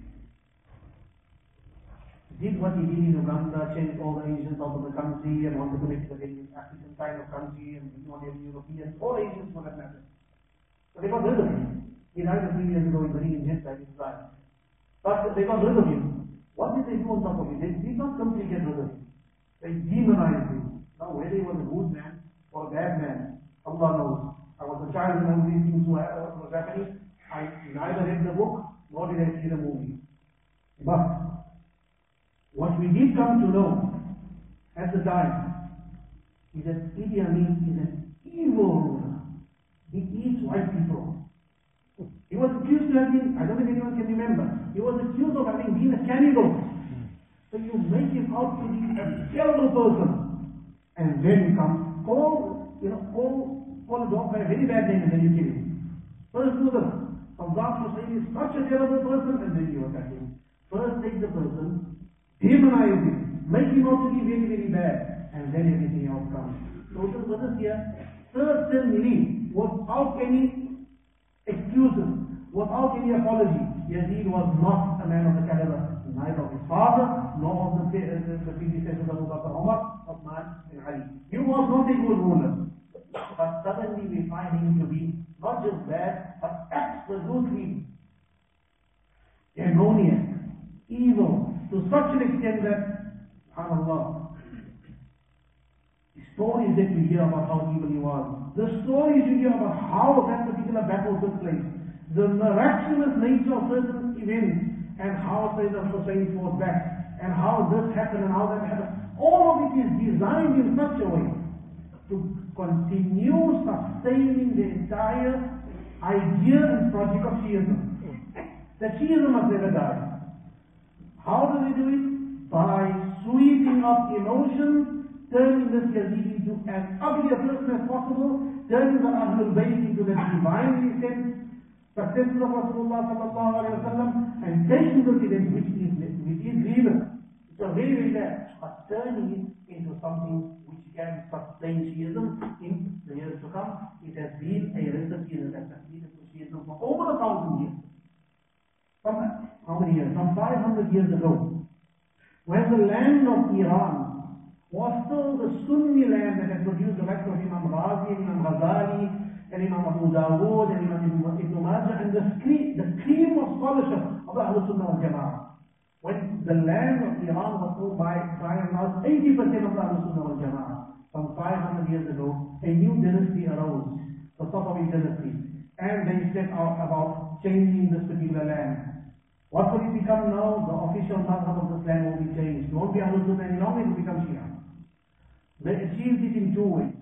did what he did in Uganda, changed all the Asians out of the country and wanted to make it a very African kind of country and didn't want any Europeans or Asians for that matter. So they got rid of him. He died a few years ago in the Indian jet like Israel. But they got rid of him. What did they do on top of him? They did not completely get rid of him. They demonized him. Now whether he was a good man or a bad man, Allah knows. I was a child when all these things were happening. I neither read the book nor did I see the movie. But what we did come to know at the time is that Idi Amin is an evil ruler. He eats white people. He was accused of having, I don't know if anyone can remember, he was accused of having been a cannibal. So you make him out to be a terrible person. And then you come, call, you know, call, call a dog by a very bad name and then you kill him. First do the, from God to say he is such a terrible person and then you attack him. First take the person, demonize him, make him out to be very, very bad, and then everything else comes. So the brothers here, certainly, without any excuses, without any apology, Yazid was not a man of the caliber, neither of his father, nor of the, the, the predecessors of Abu Bakr, Umar, Uthman, and Ali. He was not a good ruler. But suddenly we find him to be not just bad, but absolutely demoniac, evil, to such an extent that, subhanAllah, the stories that you hear about how evil he was, the stories you hear about how that particular battle took place, the miraculous nature of certain events, and how Sayyidina Hussein fought back, and how this happened and how that happened. All of it is designed in such a way to continue sustaining the entire idea and project of Shiism. That Shiism must never die. How do they do it? By sweeping up emotions, turning this Yazid into as ugly a person as possible, turning the Ahlul Bayt into the divinely sent successors of Rasulullah sallallahu alayhi wa sallam, and taking this event which is, which is grievous. It's a very, very bad, but turning it into something which can sustain Shiism in the years to come. It has been a recipe that has succeeded to Shiism for over a thousand years. From how many years? From five hundred years ago, when the land of Iran was still the Sunni land that had produced the likes of Imam Razi, Imam Ghazali, and Imam Abu Dawood, and Imam Ibn Majah, and the cream, the cream of scholarship of the Ahlul Sunnah wal Jama'ah. When the land of Iran was ruled by, by and large, eighty percent of the Ahlul Sunnah wal Jama'ah, from five hundred years ago, a new dynasty arose, the Safavid dynasty, and they set out about changing this particular land. What will it become now? The official madhab of this land will be changed. It won't be Ahlul Sunnah any longer, it will become Shia. They achieved it in two ways.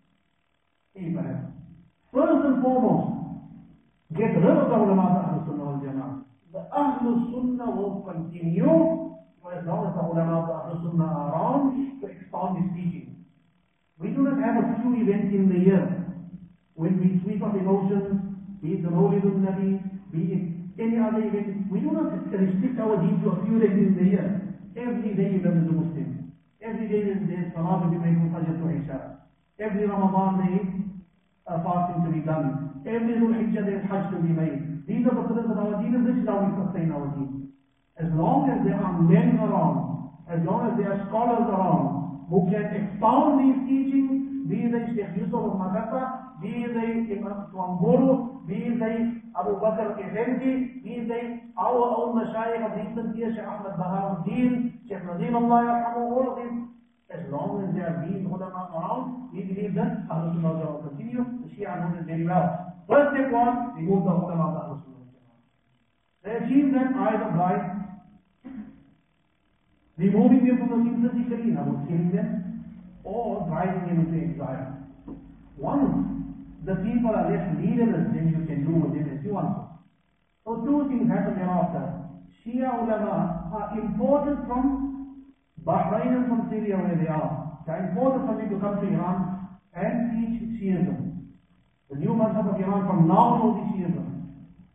Abraham. First and foremost, get rid of the ulama of Ahlul Sunnah wal Jama'ah. The Ahlul Sunnah will continue for as long as the ulama of Ahlul Sunnah are around to expound this teaching. We do not have a few events in the year when we sweep up emotions, be it the Mawlidun Nabi, be it any other event. We do not restrict our deen to a few days in the year. Every day you live as a Muslim. Every day there is Salah to be made from Fajr to Isha. Every Ramadan there is uh, fasting to be done. Every Dhul Hijjah there is Hajj to be made. These are the pillars of our deen, and this is how we sustain our deen. As long as there are men around, as long as there are scholars around who can expound these teachings, be they Sheikh Yusuf of Makata, be they Imam Tuamburu, be they Abu Bakr Effendi, be they our own Mashayikh of recent years, Sheikh Ahmad Baharuddin, Sheikh Nazim Allah Yarhamu, all of them. As long as there are these ulama around, we believe that Ahlul Sunnah will continue. The Shia knows it very well. First step was, remove the ulama of Ahlul Sunnah. They achieved that either by removing them from the scene physically, in other words, killing them, or driving them into exile. Once the people are left leaderless, then you can do with them as you want to. So two things happen thereafter. Shia ulama are important from Bahrain and from Syria where they are. They are important for them to come to Iran and teach Shiism. The new madhab of Iran from now will be Shiism.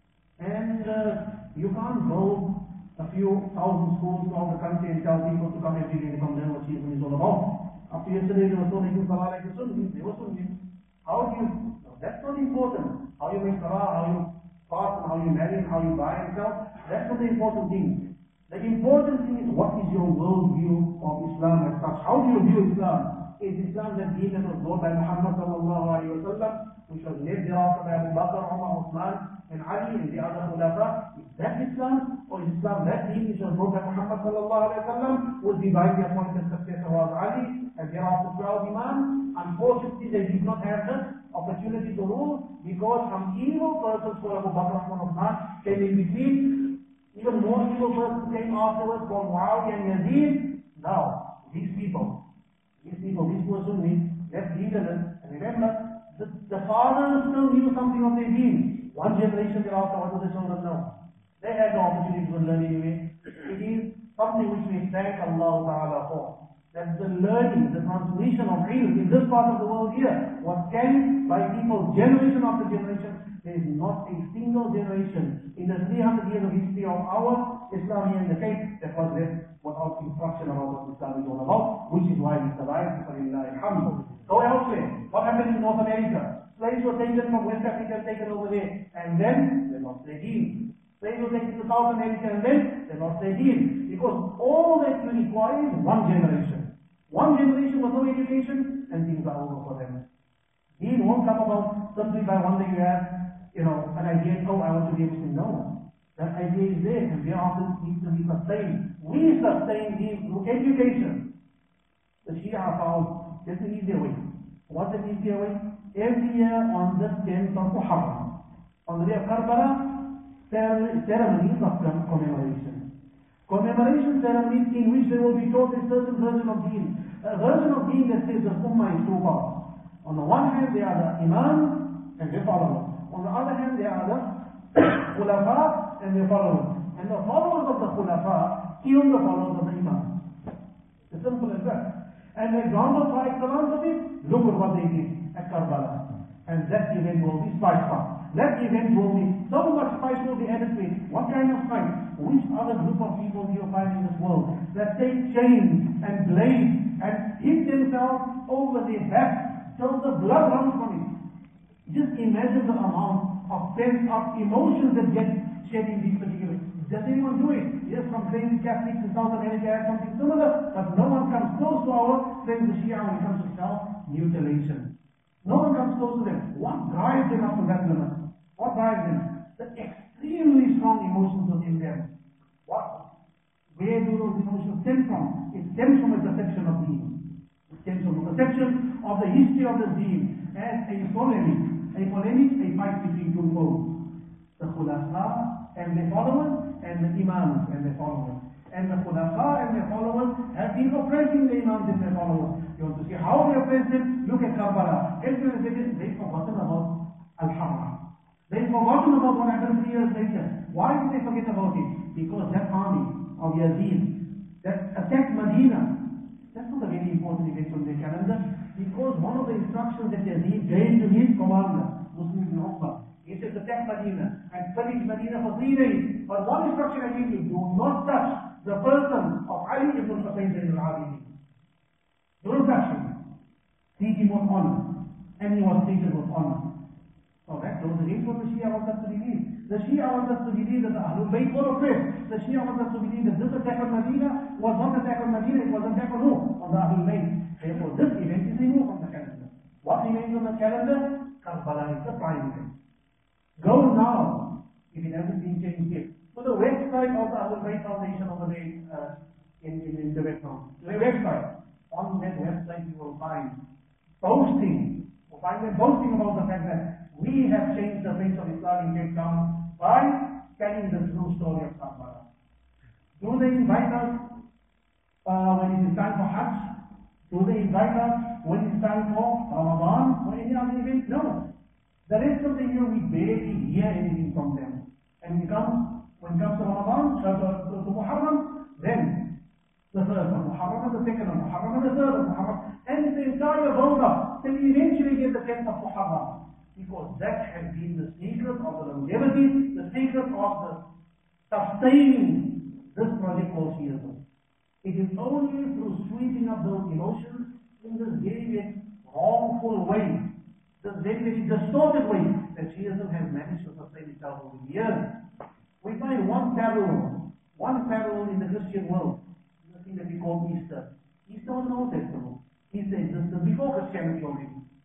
And uh, you can't go a few thousand schools throughout the country and tell people to come every day to come learn what Shiism is all about. After yesterday they were told they do Salah like the Sunnis, they were Sunnis. How do you, no, that's not important. How you make Salah, how you fast, and how you marry, and how you buy and sell, that's not the important thing. The important thing is, what is your world view of Islam as such? How do you view Islam? Is Islam that deen that was brought by Muhammad sallallahu alayhi wa sallam, which was led thereafter by Abu Bakr, Umar, Uthman, and Ali, and the other Khulafa? Is that Islam? Or is Islam that deen which was brought by Muhammad sallallahu alayhi wa sallam, was divinely appointed successor was Ali, and thereafter twelve Imams? Unfortunately, they did not have the opportunity to rule, because some evil persons called Abu Bakr, Umar, Uthman came in between. Even more evil persons came afterwards called Muawiyah and Yazid. Now, these people, these people, these were Sunnis, left leaderless. And remember, the, the fathers still knew something of their deen. One generation thereafter, what do the children know? They had no opportunity to learn anyway. It is something which we thank Allah Ta'ala for. That the learning, the transmission of ilm in this part of the world here was carried by people generation after generation. There is not a single generation in the three hundred years of history of our Islam here in the Cape that was left without instruction about what Islam is all about, which is why we survived. Go elsewhere. What happened in North America? Slaves were taken from West Africa and taken over there, and then they lost their deen. Slaves were taken to South America, and then they lost their deen. Because all that you require is one generation. One generation with no education, and things are over for them. Deen won't come about simply by one day you have, you know, an idea, oh, I want to be able to know. That idea is there, and thereafter it needs to be sustained. We sustain these through education. The Shia found there's an easier way. What's an easier way? Every year on the tenth of Muharram, on the day of Karbala, ceremonies of commemoration. Commemoration ceremonies in which they will be taught a certain version of deen. A version of deen that says the Ummah is two parts. On the one hand, they are the Imam and their followers. On the other hand, they are the Khulafa and their followers. And the followers of the Khulafa kill the followers of the Imam. It's simple as that. And the example by excellence of it, look at what they did at Karbala. And that event will be spiced up. That event will be, so much spice will be added to it. What kind of spice? Which other group of people do you find in this world that take chains and blades and hit themselves over their back till the blood runs from it? Just imagine the amount of pent-up emotions that get shed in these particular. Does anyone do it? Yes, from crazy Catholics in South America have something similar, but no one comes close to our friends the Shia when it comes to self-mutilation. No one comes close to them. What drives them up to that limit? What drives them? The extremely strong emotions within them. What? Where do those emotions stem from? It stems from a perception of deen. It stems from a perception of the history of the deen as a polemic. A polemic, a fight between two foes. The Khulafa and their followers, and the Imams and their followers. And the Khulafa and their followers have been oppressing the Imams and their followers. You want to see how they oppress them? Look at Karbala. Everyone says they've forgotten about Al-Harra. They've forgotten about what happened three years later. Why did they forget about it? Because that army of Yazid that attacked Medina, that's not a very important event on their calendar, because one of the instructions that Yazid gave to his commander, Muslim ibn Uqba, he said attack Medina and pillage Medina for three days. But one instruction I give you, do not touch the person of Ali ibn Husayn al-Abidi. Don't touch him. Treat him with honor. And he was treated with honor. So that goes against what the Shia wants us to believe. The Shia wants us to believe that the Ahlul Bayt were oppressed. The Shia wants us to believe that this attack on Medina was not an attack on Medina, it was an attack on who? On the Ahlul Bayt. Therefore, this event is removed from the calendar. What remains on the calendar? Karbala is the prime event. Go now, if it hasn't been changed yet, to the website of the Ahlul Bayt Foundation over there uh, in, in, in the website. The website. On that website you will find boasting. You'll find them boasting about the fact that we have changed the face of Islam in Cape Town by telling the true story of Karbala. Do they invite us uh, when it is time for Hajj? Do they invite us when it is time for Ramadan or any other event? No. The rest of the year we barely hear anything from them. And we come, when it comes to Ramadan, uh, to, to Muharram, then the first of Muharram, and the second of Muharram, and the third of Muharram, and the entire build up till we eventually get the tenth of Muharram. Because that has been the secret of the longevity, the secret of the sustaining this project called Shiism. It is only through sweeping up those emotions in this very, very wrongful way, this very, very distorted way, that Shiism has managed to sustain itself over the years. We find one parallel, one parallel in the Christian world, the thing that we call Easter. Easter was an Old Testament. Easter existed before Christianity already.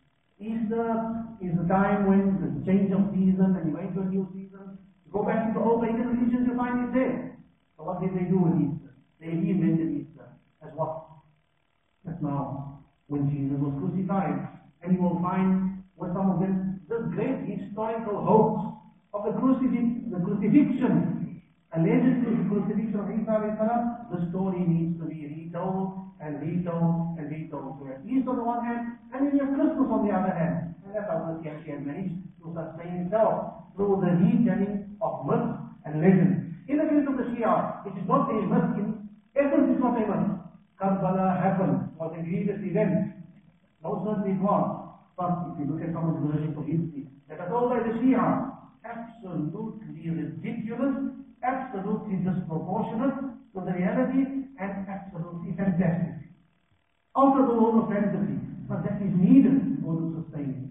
Easter is the time when the change of season and you wait to a new season. You go back to the old pagan religions, you find it there. So what did they do with Easter? They reinvented Easter as what? As now, when Jesus was crucified. And you will find with some of them this great historical hoax of the, crucifix, the crucifixion. Allegedly the crucifixion of Isa alayhi salam, the story needs to be retold and retold and retold. So you have Easter on the one hand, and then you have Christmas on the other hand. And that's how Christianity has managed to sustain itself through the retelling of myth and legend. In the case of the Shia, it is not a myth. In essence, it's not a myth. Karbala happened, was a grievous event. No, certainly it was. But if you look at some of the versions of history that are told by the Shia, absolutely ridiculous, absolutely disproportionate to the reality, and absolutely fantastic. Out of the world of fantasy, but that is needed in order to sustain it.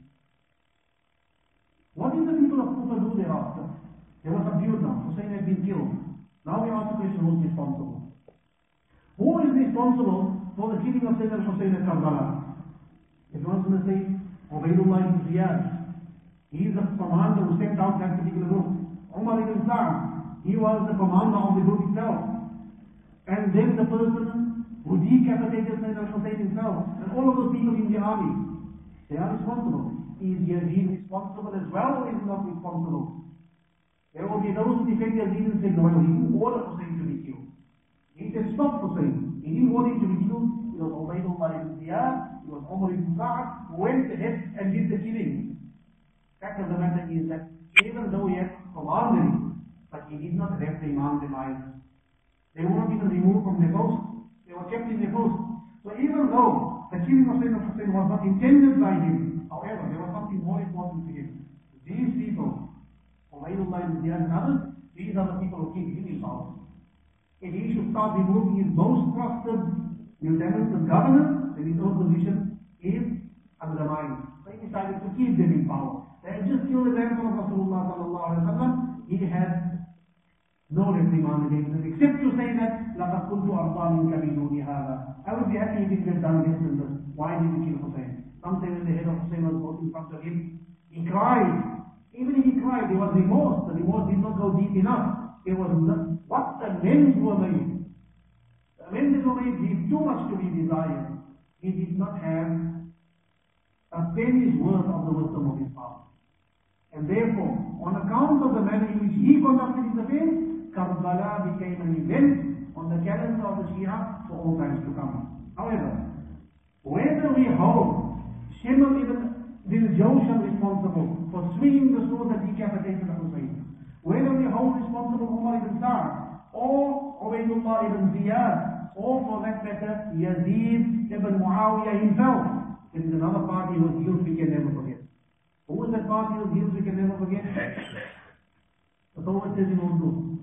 What did the people of Kufa do thereafter? They were subdued now. Hussein had been killed. Now we ask the question, who is responsible? Who is responsible for the killing of Sayyidina Hussein at Karbala? If you want to say, Ubaydullah ibn Ziyad, he is the commander who sent out that particular group. Umar ibn Sa'd, he was the commander of the group itself. And then the person who decapitated Sayyidina Hussein himself, and all of those people in the army, they are responsible. Is Yazid responsible as well, or is he not responsible? There will be those who defend Yazid and say, no, he didn't order Hussein to be killed. He said, stop Hussein. He didn't want him to be killed. It was Ubaydullah ibn Ziyad, it was Umar ibn Sa'ad who went ahead and did the killing. Fact of the matter is that even though he had commanded him, but he did not have the Imam demise. They were not even removed from their post. They were kept in their post. So even though the killing of Sayyidina Hussein was not intended by him, however, there was something more important to him. These people, Ubaydullah ibn Ziyad and others, these are the people who keep him in power. If he should start removing his most trusted lieutenants and governors, then his own position is undermined. So he decided to keep them in power. They had just killed the grandson of Rasulullah sallallahu alaihi wasallam. He had no reprimand against them, except to say that لَقَدْ كُنْتُ أَرْضَى مِنْكَ بِدُونِ هَذَا. I would be happy if he had done this and this. Why did he kill Hussein? Something when the head of Hussein was brought in front of him, he cried. Even if he cried, there was remorse. The remorse did not go deep enough. It was not, what amends were made. The amends were made, he too much to be desired. He did not have a penny's worth of the wisdom of his father. And therefore, on account of the manner in which he conducted his affairs, Karbala became an event on the calendar of the Shia for all times to come. However, whether we hold Shimon ibn Dil Jawshan responsible for swinging the sword that decapitated Hussein, whether we hold responsible Umar ibn Sa'ad, or Ubaydullah ibn Ziyad, or for that matter, Yazid ibn Muawiyah himself, there is another party whose heels we can never forget. Who is that party whose heels we can never forget? The Prophet says in Urdu,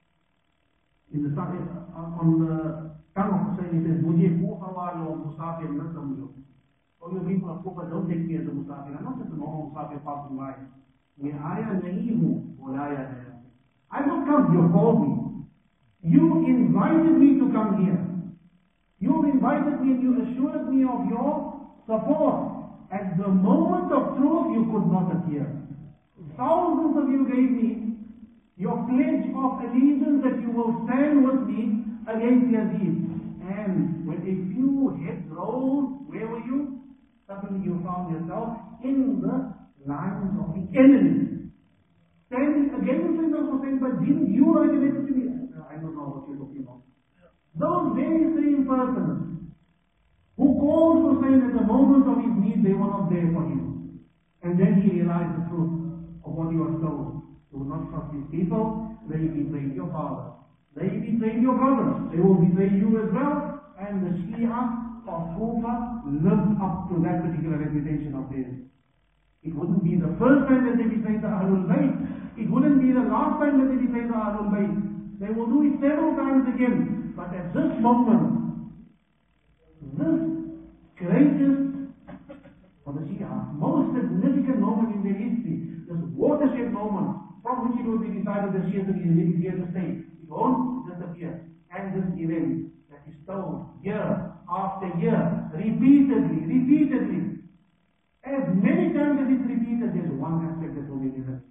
in the, on the tongue of Hussein, he says, Mujhe Kufa walo musafir na samjho. Oh, you people of Kufa, don't take me as a musafir. I'm not just a normal musafir passing by. मैं आया नहीं हूँ, बुलाया गया. I will come, you called me. You invited me to come here. You invited me and you assured me of your support. At the moment of truth, you could not appear. Thousands of you gave me your pledge of allegiance that you will stand with me against Yazid. And when a few heads rolled, where were you? Suddenly you found yourself in the lines of the enemy. Standing against Sayyidina Hussein, but didn't you write a letter to me? I don't know what you're talking about. Those very same persons who called Hussein at the moment of his need, they were not there for him. And then he realized the truth of what he was told. Do not trust these people. They betrayed your father. They betrayed your brothers. They will betray you as well. And the Shia of Kufa lived up to that particular reputation of theirs. It wouldn't be the first time that they betrayed the Ahlul Bayt. It wouldn't be the last time that they betrayed the Ahlul Bayt. They will do it several times again. But at this moment, this greatest, for the Shia, most significant moment in their history, this watershed moment, from which it will be decided that Shia is here to stay. It won't disappear. And this event that is told year after year, repeatedly, repeatedly, as many times as it's repeated, there's one aspect that will be given.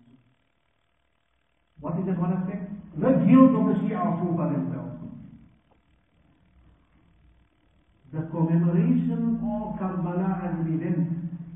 What is that one aspect? The guilt of the Shia of Kufa themselves. The commemoration of Karbala as an event,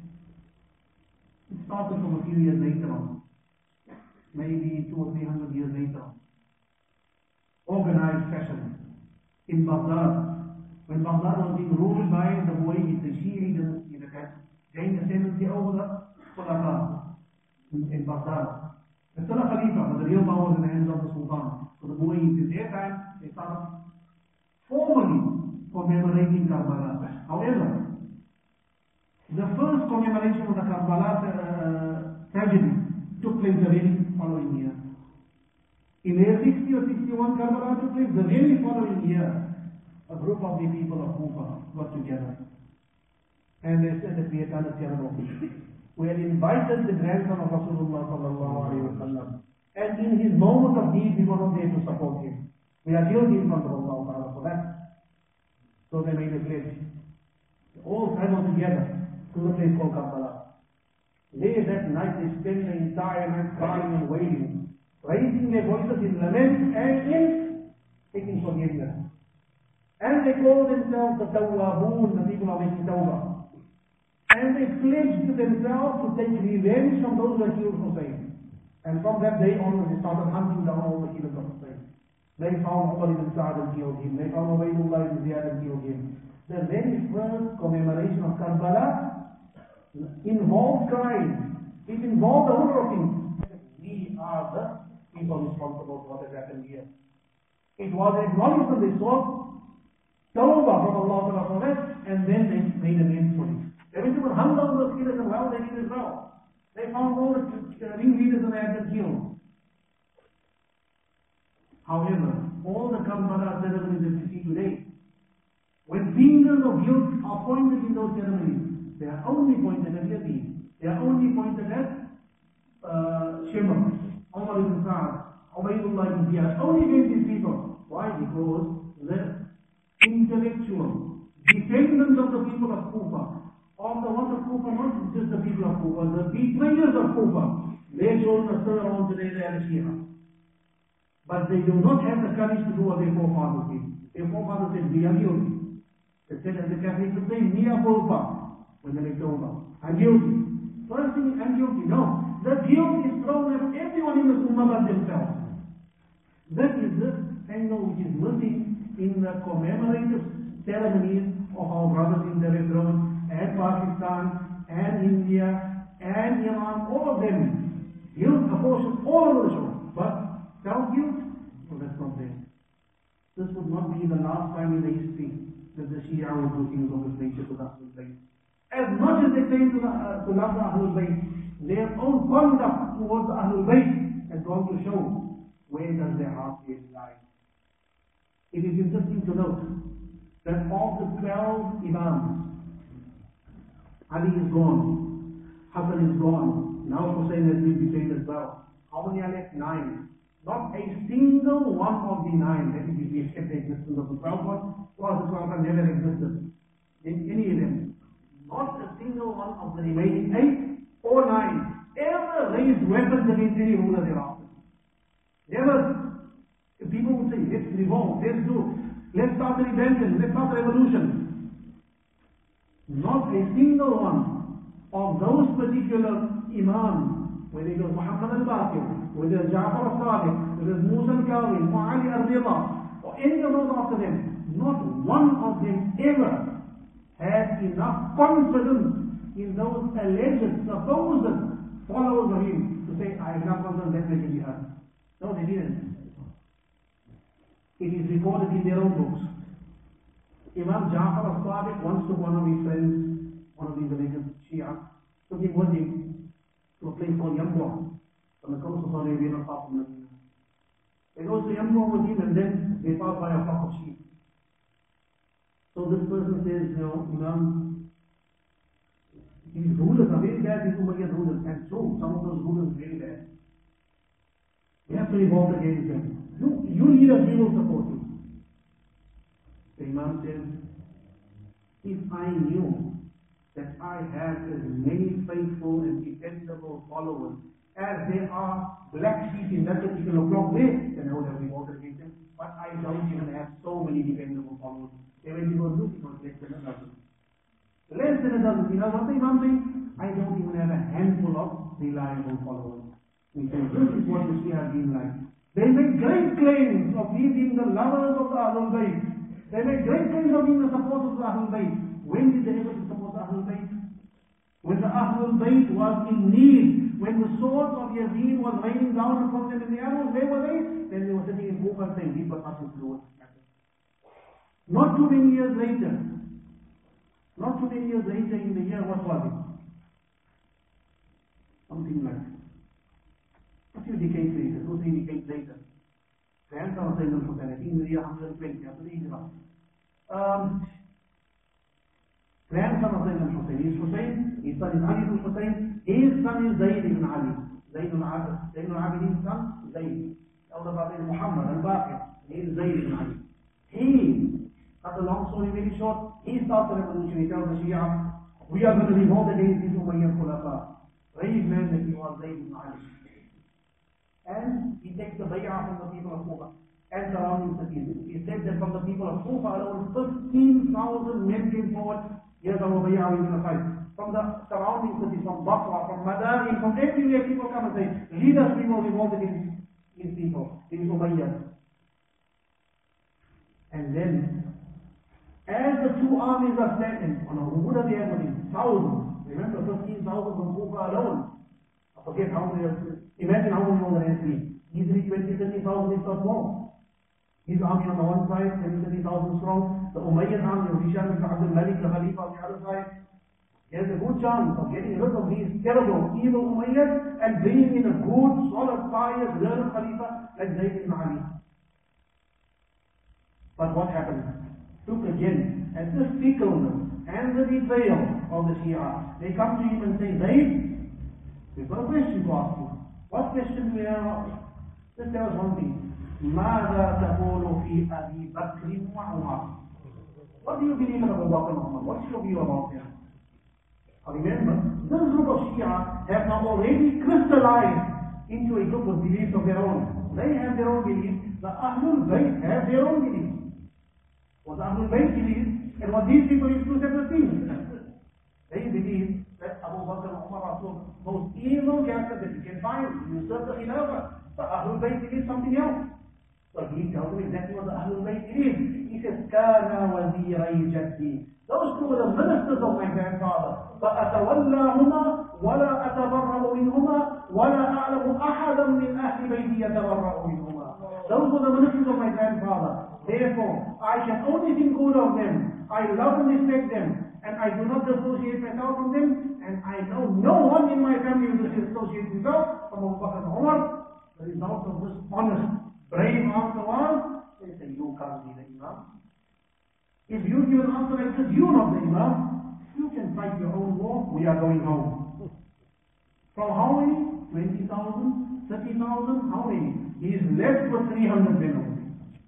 it started from a few years later on. Maybe two or three hundred years later on. Organized fashion. In Baghdad. When Baghdad was being ruled by the Muwahhid, the Shi'i dynasty that had gained ascendancy over the Khulafa in, in Baghdad. It's still a Khalifa, but the real power was in the hands of the Sultan. So the Muwahhid, in their time, they started formally commemorating Karbala. However, the first commemoration of the Karbala uh, tragedy took place the very following year. In the year sixty or sixty-one, Karbala took place. The very following year, a group of the people of Kufa got together. And they said that we had done a terrible thing. We had invited the grandson of Rasulullah sallallahu alayhi wa sallam. And in his moment of need, we were not there to support him. We are guilty in front of Allah Ta'ala for that. So they made a pledge. They all traveled together to the place called Karbala. There that night they spent the entire night crying and wailing, raising their voices in lament and in taking forgiveness. And they called themselves the Tawwabun, the people of making Tawbah. And they pledged to themselves to take revenge from those who had killed Hussein. And from that day on, they started hunting down all the killers of Hussein. They found Umar ibn Sa'd and killed him. They found Ubaydullah ibn Ziyad and killed him. The very first commemoration of Karbala involved crime. It involved a number of things. We are the people responsible for what has happened here. It was acknowledged that they sought tawbah from Allah for that, and then they made amends for it. They went to hunt down those killers and well, they did as well. They found all the uh, ringleaders and they had them killed. However, all the Karbala ceremonies that we see today, when fingers of guilt are pointed in those ceremonies, they are only pointed at Yazid. They are only pointed at uh, Shimr, Umar ibn Sa'd, Ubaydullah ibn Ziyad, only against these people. Why? Because the intellectual descendants of the people of Kufa, of the ones of Kufa, not just the people of Kufa, the betrayers of Kufa, their children are still around today, they are Shia. But they do not have the courage to do what their forefathers did. Their forefathers said, we are guilty. They said, as the Catholics would say, mea culpa, when they make tawbah. I'm guilty. First thing, I'm guilty. No. The guilt is thrown at everyone in the Ummah but themselves. That is the angle which is missing in the commemorative ceremonies of our brothers in the Red Road, and Pakistan, and India, and Iran, all of them. Guilt apportioned all over the show. But self-guilt, well, that's not there. This would not be the last time in the history that the Shia would do things of this nature to the Ahlul Bayt. As much as they claim to, the, uh, to love the Ahlul Bayt, their own conduct towards the Ahlul Bayt has gone to show where does their heart really lie. It is interesting to note that of the twelve Imams, Ali is gone, Hassan is gone, now Hussein has been betrayed as well. How many are left? Nine. Not a single one of the nine, that is, we accept the existence of the twelve ones, because the twelve have never existed in any of them. Not a single one of the remaining eight or nine ever raised weapons against any ruler thereafter. Never. If people would say, let's revolt, let's do, let's start a rebellion, let's start a revolution. Not a single one of those particular Imams, whether it was Muhammad al-Baqir, whether it was Ja'far al-Sadiq, whether it was Musa al-Kawim, or Ali al-Rida, or any of those after them, not one of them ever had enough confidence in those alleged, supposed followers of him to say, I have enough confidence, let's make a jihad. No, they didn't. It is recorded in their own books. Imam Ja'far al-Sadiq once took one of his friends, one of these alleged Shia, took him with him to a place called Yambwa, on the coast of Saudi Arabia, not far from Medina. They go to Yambwa with him, and then they pass by a flock of sheep. So this person says, you know, Imam, these rulers are very bad, these Umayyad rulers, and so some of those rulers are very bad. We have to revolt against them. You, you need us, we will support you. The Imam says, if I knew that I have as many faithful and dependable followers as there are black sheep in that particular flock there, then I would have revolted against them. But I don't even have so many dependable followers. They will be going to do because less than a dozen. Less than a dozen. You know what the Imam saying? I don't even have a handful of reliable followers. He says, this is what the Shia have been like. They make great claims of being the lovers of the Ahlul Bayt. They make great claims of being the supporters of the Ahlul Bayt. When did they ever support the Ahlul Bayt? When the Ahlul Bayt was in need, when the sword of Yazid was raining down upon them in the arrows, where were they? Then they were sitting in Kufa saying, we've got nothing to do with it. Not too many years later, not too many years later in the year, what was it? Something like a few decades later, two, three decades later. Grandson of Sayyidina Hussain, I think in the year one hundred twenty, after the Hijrah. Um, grandson of Sayyidina Hussain, he is Hussain, his son is Ali ibn Hussain, his son is Zayd ibn Ali. Zayd ibn Abid, Zayd ibn Abidin's son, Zayd. Elder brother is Muhammad al-Baqir, he is Zayd ibn Ali. He, cut the long story very short, he starts the revolution, he tells the Shia, we are going to revolt against these Umayyad Khulafa. Brave man that he was, Zayd ibn Ali. And he takes the bay'ah from the people of Kufa and surrounding cities. He said that from the people of Kufa alone, fifteen thousand men came forward. Here's our bay'ah, we're going to fight. From the surrounding cities, from Basra, from Madain, from everywhere, people come and say, lead us, we will revolt against these people, these Umayyad. And then, as the two armies are standing, on a who are they having? Thousands. Remember, fifteen thousand from Kufa alone. I forget how many, imagine how many on the entry. Easily twenty, thirty thousand, if not more. His army on the one side, twenty, thirty thousand strong. The Umayyad army of Hisham ibn Abdul Malik, the Khalifa on the other side. There's a good chance of getting rid of these terrible, evil Umayyad and bringing in a good, solid, pious, learned Khalifa like Zayd ibn Ali. But what happened? Look again at the fickleness and the betrayal of the Shia. They come to him and say, Zayd, we've got a question to ask you. What question do we have? Just tell us one thing. ماذا تقول في أبي بكر وعمر? What do you believe in Abu Bakr and Umar? What's your view about them? Remember, this group of Shia have now already crystallized into a group of beliefs of their own. They have their own beliefs. The Ahlul Bayt have their own beliefs. What the Ahlul Bayt believes and what these people is two separate things. They believe that Abu Bakr and Umar are the most evil characters that you can find. You serve the Khilafah. The Ahlul Bayt believes something else. So he tells them exactly what the Ahlul Bayt is. He says, Kana wazirai jaddi. Those two were the ministers of my grandfather. فَأَتَوَلَّاهُمَا وَلَا أَتَبَرَّأُ مِنْهُمَا وَلَا أَعْلَمُ أَحَدًا مِنْ أَهْلِ بَيْتِي يَتَبَرَّأُ مِنْهُمَا. Those were the ministers of my grandfather. Therefore, I shall only think good of them. I love and respect them. And I do not dissociate myself from them. And I know no one in my family who dissociates himself from Abu Bakr and Umar. The result of this honest, brave answer was, they say, you can't be the Imam. If you give an answer like this, you're not the Imam. You can fight your own war. We are going home. From how many? twenty thousand? thirty thousand? How many? He is left with three hundred men only.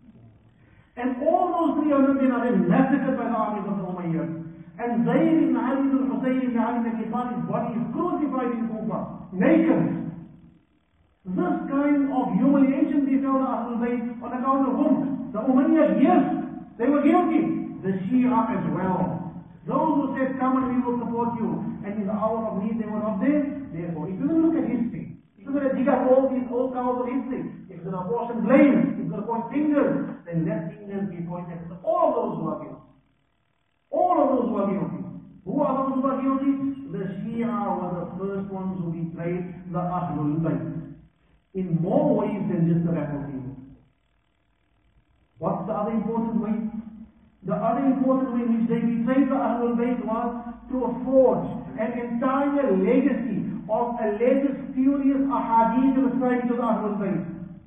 And all those three hundred men are then massacred by the armies of the Umayyad. And Zayd ibn Ali ibn Husayn ibn Ali ibn Abi Talib's body is crucified in Kufa, naked. This kind of humiliation befell the Ahlul Bayt on account of whom? The Umayyad, yes, they were guilty. The Shia as well. Those who said, come and we will support you, and in the hour of need they were not there. Therefore, if you look at history, if you're going to dig up all these old cows of history, if you're going to apportion blame, if you're going to point fingers, then let fingers be pointed to all of those who are guilty. All of those who are guilty. Who are those who are guilty? The Shia were the first ones who betrayed the Ahlul Bayt. In more ways than just the battlefield. What's the other important way? The other important way in which they betrayed the Ahlul Bayt was to forge an entire legacy of alleged spurious ahadith ascribed to the Ahlul Bayt.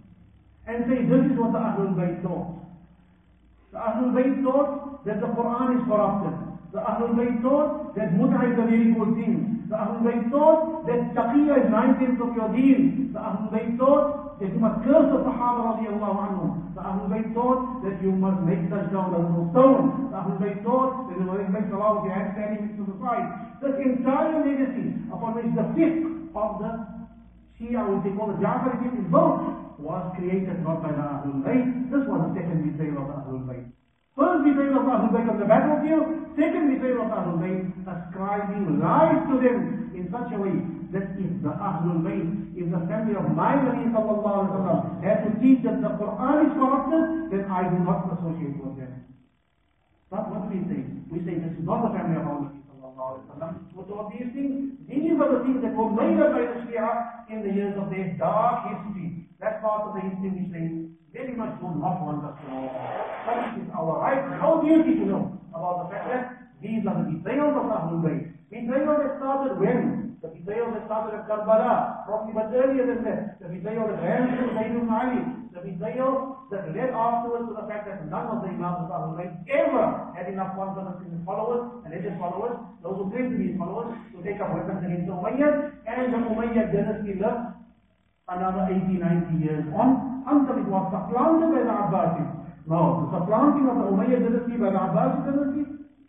And say, this is what the Ahlul Bayt thought. The Ahlul Bayt thought that the Quran is corrupted. The Ahlul Bayt thought that mut'ah is a very good thing. The Ahlul Bayt thought that taqiyya is nine-tenths of your deen. The Ahlul Bayt thought that you must curse the Sahaba radiallahu anhum. The Ahlul Bayt thought that you must make such down a little stone. The Ahlul Bayt thought that you must make salah with your hand standing to the side. This entire legacy upon which the fifth of the Shia, which they call the Ja'fari is built, was created not by the Ahlul Bayt. This was the second betrayal of the Ahlul Bayt. First betrayal of the Ahlul Bayt on the battlefield, second betrayal of the Ahlul Bayt, ascribing lies to them in such a way that if the Ahlul Bayt, if the family of my Nabi sallallahu alaihi wasallam had to teach that the Quran is corrupted, then I do not associate with them. But what do we say? We say this is not the family of our Nabi sallallahu alaihi wasallam. With all these things, these are the things that were made up by the Shia in the years of their dark history. That part of the history which they very much do not want us to know about. But it is our right and our duty to know about the fact that these are the betrayals of Ahlul Bayt. Betrayal that started when? The betrayal that started at Karbala, probably much earlier than that. The betrayal that ran through Zayd ibn Ali. The betrayal that led afterwards to the fact that none of the Imams of Ahlul Bayt ever had enough confidence in his followers and his followers, those who claim to be his followers, to take up weapons against the Umayyad, and the Umayyad dynasty lived another eighty, ninety years on until it was supplanted by the Abbasids. Now, the supplanting of the Umayyad dynasty by the Abbasid dynasty,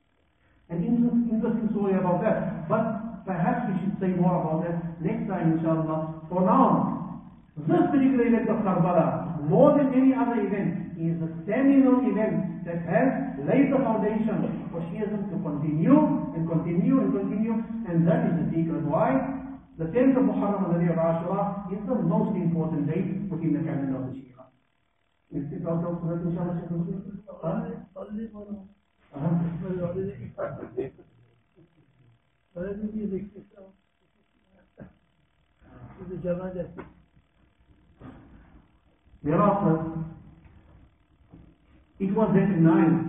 an interesting, interesting story about that. But perhaps we should say more about that next time, inshallah. For now, this particular event of Karbala, more than any other event, is a seminal event that has laid the foundation for Shiism to continue and continue and continue, and that is the secret why the tenth of Muharram on the day of Ashura is the most important date within the calendar of the Shia. Is this all, inshallah? Thereafter, it was recognized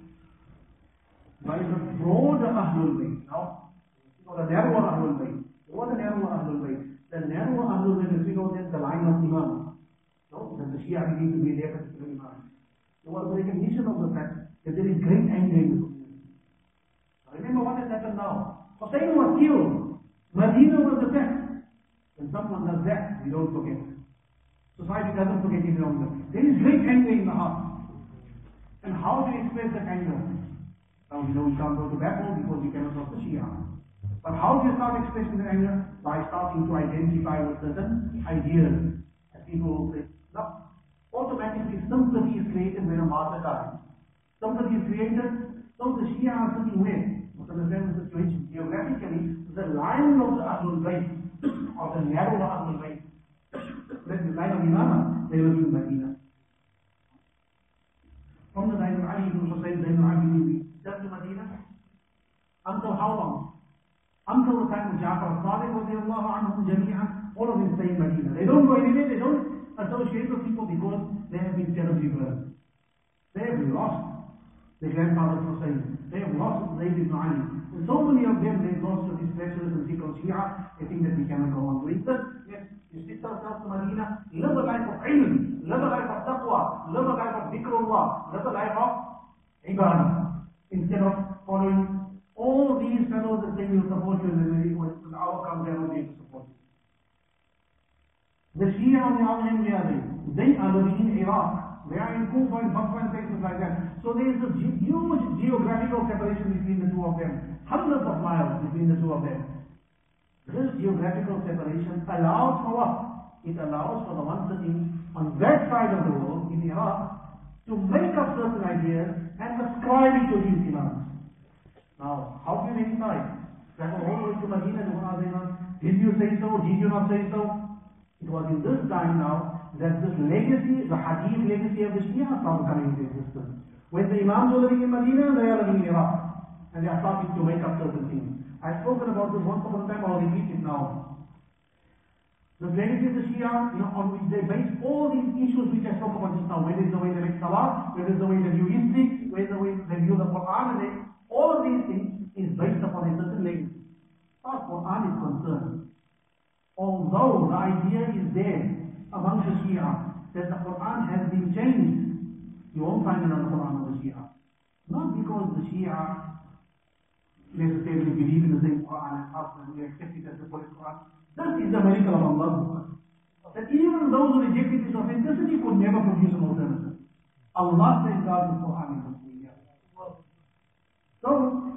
by the broader Ahlul Bayt. Now, or the narrower Ahlul Bayt. What the narrower Ahlul Bayt? The narrower Ahlul Bayt, as we know, is the line of Imam. So, that the Shia need to be their particular Imam. There was a recognition of the fact that there is great anger in the community. Now, remember what has happened now. Hussein was killed. Medina was attacked. When someone does that, we don't forget. Society doesn't forget any longer. There is great anger in the heart. And how do you express that anger? Now we know we can't go to battle because we cannot stop the Shia. But how do you start expressing the anger? By starting to identify with certain ideas. As people will say, no, automatically sympathy is created when a martyr dies. Sympathy is created, so the Shia are sitting where? To understand the situation. Geographically, the line of the Ahlul Bayt, or the narrow Ahlul Bayt, that the line of Imam, they will be in Medina. From the time of Ali ibn Hussein, Zayn al-Abidin, just to Medina, until how long? Until the time of Ja'far al-Sadiq, radiallahu anhum jami'an, all of them stay in Medina. They don't go anywhere, they don't associate with people because they have been terribly burned. They have lost the grandfather of Hussein. They have lost Zayd ibn Ali. And so many of them, they've lost to these specialists and people Shia. They think that we cannot go on doing this. Yes, you sit ourselves to Medina, live a life of ilm, live a life of taqwa, live a life of dhikrullah, live a life of ibadah. Instead of following all these fellows that say will support you and when our comes, they are not able to support you. The Shia on the other hand, they are living in Iraq. They are in Kufa and Basra and places like that. So there is a ge huge geographical separation between the two of them. Hundreds of miles between the two of them. This geographical separation allows for what? It allows for the one sitting on that side of the world, in Iraq, to make up certain ideas and ascribe it to these imams. Now, how do you decide? Travel all the way to Medina, did you say so? Did you not say so? It was in this time now that this legacy, the hadith legacy of the Shia, started coming into existence. When the Imams were living in Medina, they are living in Iraq. And they are starting to make up certain things. I've spoken about this once upon a time, I'll repeat it now. The legacy of the Shia, you know, on which they base all these issues which I spoke about just now, whether it's the way they make salah, whether it's the way they view history, whether it's the way they view the Quran, and they, all of these things is based upon a certain legacy. As far as Quran is concerned, although the idea is there among the Shia that the Quran has been changed, you won't find it on the Quran of the Shia. Not because the Shia necessarily believe in the same Quran as us and we accept it as the Holy Quran. This is the miracle of Allah. That even those who rejected its authenticity could never produce an alternative. Allah safeguards the Quran in this way. So,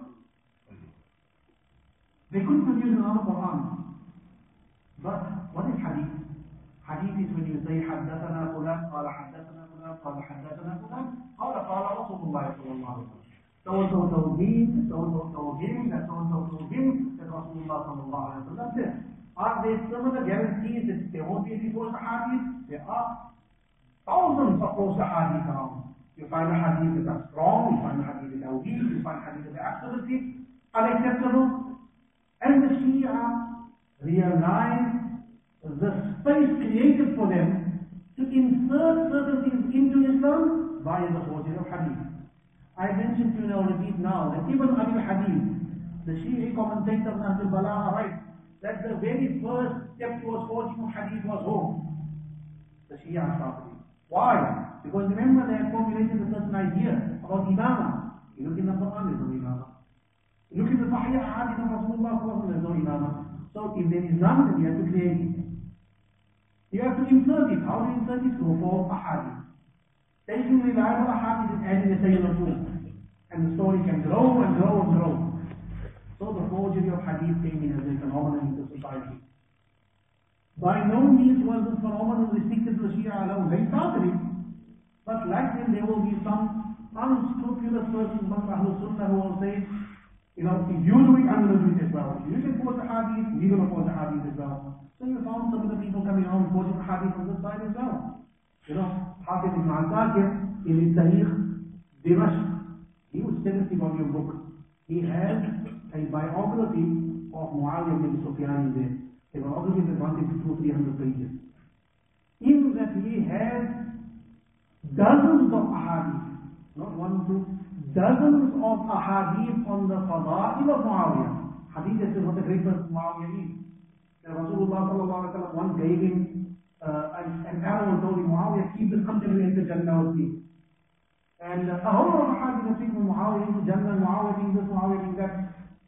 they couldn't produce another Quran. But what is hadith? Hadith is when you say حدثنا فلان قال حدثنا فلان قال حدثنا فلان قال قال رسول الله صلى الله عليه وسلم. So and so told him, so and so told him, that so and so told him, that Rasulullah صلى الله عليه وسلم said. Are there similar guarantees that there won't be any false hadith? There are thousands of false hadith around. You find a hadith that are strong, you find a hadith that are weak, you find hadith that are absolutely unacceptable. And the Shia realize the space created for them to insert certain things into Islam via the forgery of hadith. I mentioned to you and I'll repeat now that even Ahlul Hadith, the Shia commentators and Ahlul Balagha write that the very first step towards forging of hadith was who? The Shia started it. Why? Because remember they had formulated a certain idea about imamah. You look in the Quran, there's no imamah. You look in the Sahih hadith of Rasulullah, there's no imamah. So if there is none, then you have to create it. You have to insert it. How do you insert it? Through four ahadith. Taking reliable ahadith and adding a Sayyid Rasul. And the story can grow and grow and grow. So the forgery of hadith came in as a phenomenon in the society. By no means was this phenomenon restricted to the Shia alone. They started it. But like them, there will be some unscrupulous persons among Ahlul Sunnah who will say, you know, if you do it, I'm going to do it as well. If you can forge the hadith, we're going to forge the hadith as well. So you found some of the people coming around forging the hadith on this side as well. You know, Hafiz ibn Asakir in his Tarikh Dimashq. He was seventy volume book. He has a biography of Muawiyah bin Sufyan in there. A biography that runs into two, three hundred pages. In that he has dozens of ahadith, not one, two, dozens of ahadith on the fada'il of Muawiyah. Hadith is what the great person Muawiyah is. And Rasulullah sallallahu alaihi wasallam once gave him uh, an, an arrow and told him, Muawiyah, keep this until you enter Jannah with me. And a whole lot of hadith of people, Muawiyah into Jannah, Muawiyah doing this, Muawiyah doing that.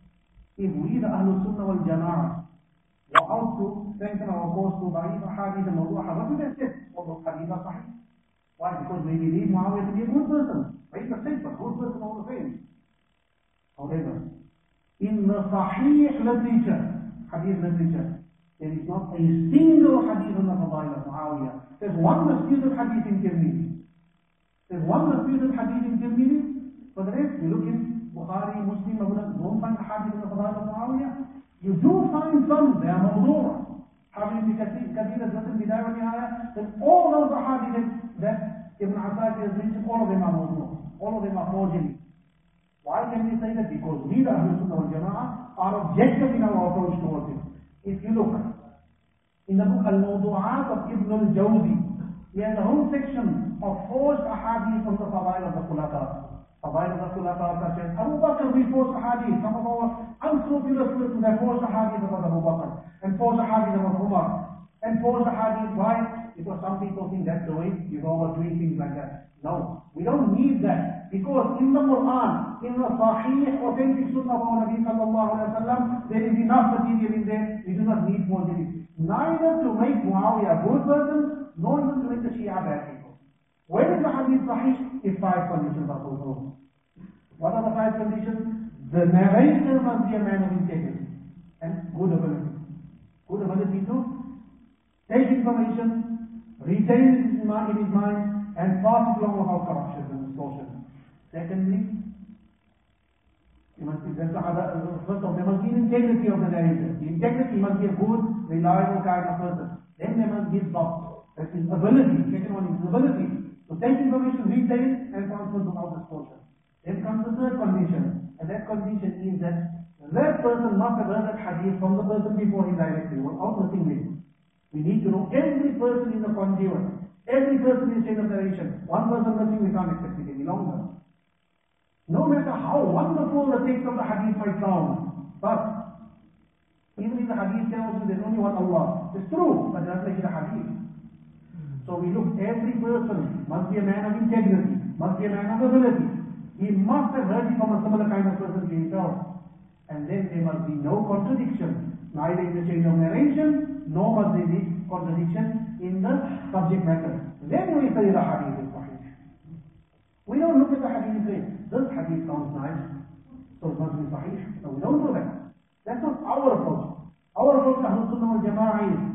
If we, the Ahlul Sunnah wal Jama'ah, were out to strengthen our cause to Da'if hadith and Mawdu'ah, what would they say? Well, those hadith are sahih. Why? Because they believe Muawiyah to be a good person. Right? That's it, but good person all the same. However, in the Sahih literature, hadith literature, there is not a single hadith on the Fadail of Muawiyah. There's one disputed hadith in Tirmidhi. There's one disputed hadith in Tirmidhi. For the rest, you look in Bukhari, Muslim, Abu Dawud, don't find a hadith on the Fadail of Muawiyah. You do find some, they are mawdu'ah. Having the Kabir has written Bidayah wa Nihaya, then all those hadith that Ibn Asakir has mentioned, all of them are mawdu'ah. All of them are forgery. Why can we say that? Because we, the Ahlul Sunnah wal Jama'ah, are objective in our approach towards it. If you look in the book Al-Mawdu'at of Ibn al-Jawzi, he has a whole section of forged ahadith from the Fadail of the Khulafa. Fadail of the Khulafa such as Abu Bakr, we forged ahadith. Some of our unscrupulous persons have forged ahadith about Abu Bakr, and forged ahadith about Umar, and forged ahadith. Why? Because some people think that's the way you go about doing things like that. No, we don't need that. Because in the Quran, in the Sahih, authentic Sunnah of our Nabi sallallahu alayhi wa sallam, there is enough material in there. We do not need forgeries. Neither to make Muawiyah a good person, nor even to make the Shia bad people. When is the hadith Sahih? If five conditions are fulfilled. What are the five conditions? The narrator must be a man of integrity and good ability. Good ability to take information, retain it in his mind, and pass it along without corruption and distortion. Secondly, you must be, first of all, there must be an integrity of the narrator. The integrity must be a good, reliable kind of person. Then there must be thought. That is ability. Second one is ability to take information, retain it, and transfer without distortion. Then comes the third condition, and that condition is that that person must have heard that hadith from the person before him directly, without nothing new. We need to know every person in the conduit. Every person is chain of narration. One person missing, we can't accept it any longer. No matter how wonderful the text of the hadith might sound, but even if the hadith tells you there's only one Allah, it's true, but it doesn't make it a hadith. So we look, every person must be a man of integrity, must be a man of ability. He must have heard it from a similar kind of person to himself. And then there must be no contradiction, neither in the chain of narration, nor must there be contradiction in the subject matter. Then we say the hadith is sahih. We don't look at the hadith and say, this hadith sounds nice, so it must be sahih. No, we don't do that. That's not our approach. Our approach to Ahlul Sunnah wal Jama'ah is,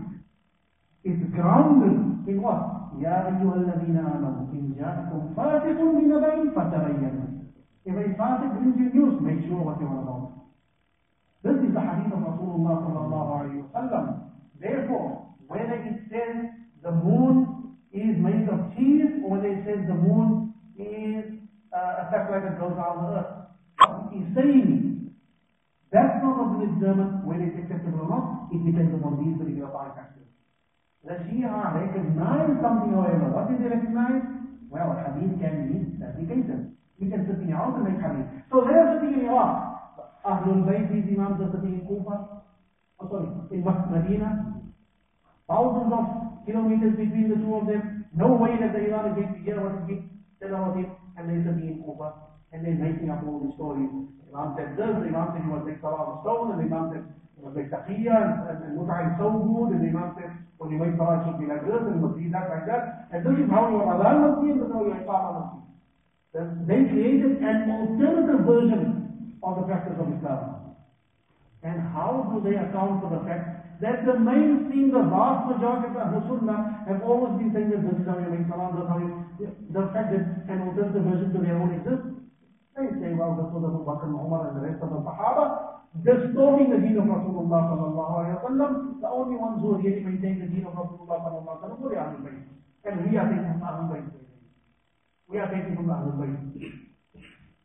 is grounded in what? Ya ayyuhal ladhina amanu, in ja'akum fasiqun binabain fatabayyanu. If a fasiq brings you news, make sure what you are about. This is the hadith of Rasulullah sallallahu alayhi wa sallam. Therefore, whether it says the moon is made of cheese, or whether it says the moon is uh, a satellite that goes around the earth, what he's saying, that's not what will determine whether it's acceptable or not. It depends upon these particular five factors. The Shia recognize something, however. What did they recognize? Well, hadith can be fabricated. We can sit in your house and make hadith. So they are sitting in Iraq. Ahlul Bayt, these imams are sitting in Kufa. Oh, sorry, in Medina. Thousands of kilometers between the two of them. No way that the Iran is going to hear what is being said about it. And they're sitting in Kufa. And they're making up all these stories. The Imam said this, the Imam said he was make salah on stone, and the Imam said he was make taqiyya, and, and, and mut'a is so good, and the Imam said when you make salah it should be like this, and you must be that like that. And this is how your adhan must be, and this is how your iqamah must be. They created an alternative version of the practice of Islam. And how do they account for the fact that the main thing, the vast majority of the Sunnah have always been saying that this is how you make salah, this is how you, the fact that an alternative version to their own exists, they say, well, this was Abu Bakr and Umar and the rest of the Sahaba, distorting the deen of Rasulullah sallallahu alayhi wa sallam. The only ones who really maintain the deen of Rasulullah sallallahu alayhi wa sallam were the Ahlul Bayt. And we are taking from the Ahlul Bayt. We are taking from the Ahlul Bayt.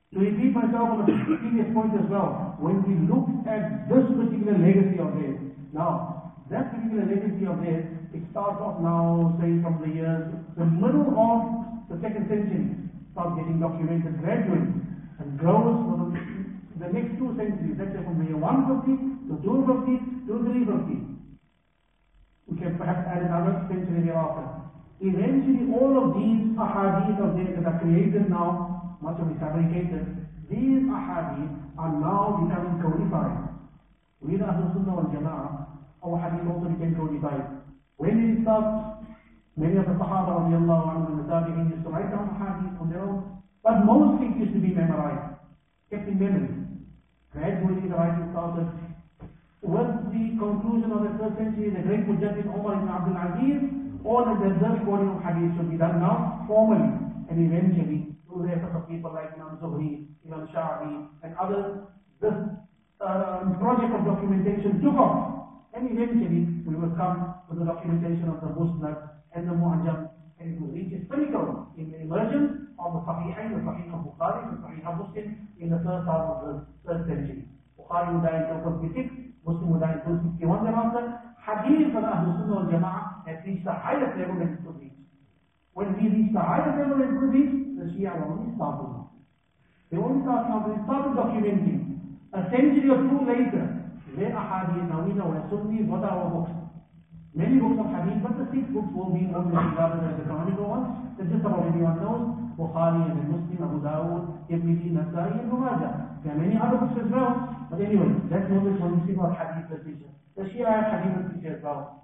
To repeat myself on the previous point as well, when we look at this particular legacy of theirs, now, that particular legacy of theirs, it starts off now, say from the years, the middle of the second century, starts getting documented gradually, and grows for the, the next two centuries, let's say from the year one fifty to two fifty to three fifty. We can perhaps add another century thereafter. Eventually, all of these ahadith of theirs that are created now, much of it fabricated, these ahadith are now becoming codified. With Ahlul Sunnah wal Jama'ah, our hadith also became codified. When did it start? Many of the Sahaba radiallahu anhu and the Tabi'in used to write down ahadith on their own, but most things used to be memorized, kept in memory. Gradually the writing started. With the conclusion of the third century, the great Mujaddid Umar ibn Abdul Aziz, all of the third body of hadith should be done now formally, and eventually through the efforts of people like Imam Zuhri, Imam Sha'bi, and others, this uh, project of documentation took off, and eventually we will come to the documentation of the Musnad and the Mu'jam, and it will reach its pinnacle in the emergence of the Sahihain, the Sahih of Bukhari, the Sahih of Muslim in the first half of the third century. Bukhari would die in two fifty-six, Muslim would die in two sixty-one thereafter. Hadith of Ahlul Sunnah wal Jama'ah has reached the highest level that it could reach. When we reach the highest level that it could reach, the Shia will only start now. They only start now, they started documenting. A century or two later, their ahadith, now we know as Sunnis, what are our books? Many books of hadith, but the six books will be only regarded as the canonical ones. That's just about everyone knows. Bukhari and Muslim, Abu Dawud, Tirmidhi, Nasai, and Ibn Majah. There are many other books as well. But anyway, let's know this when we speak about hadith literature. The Shia have hadith literature as well.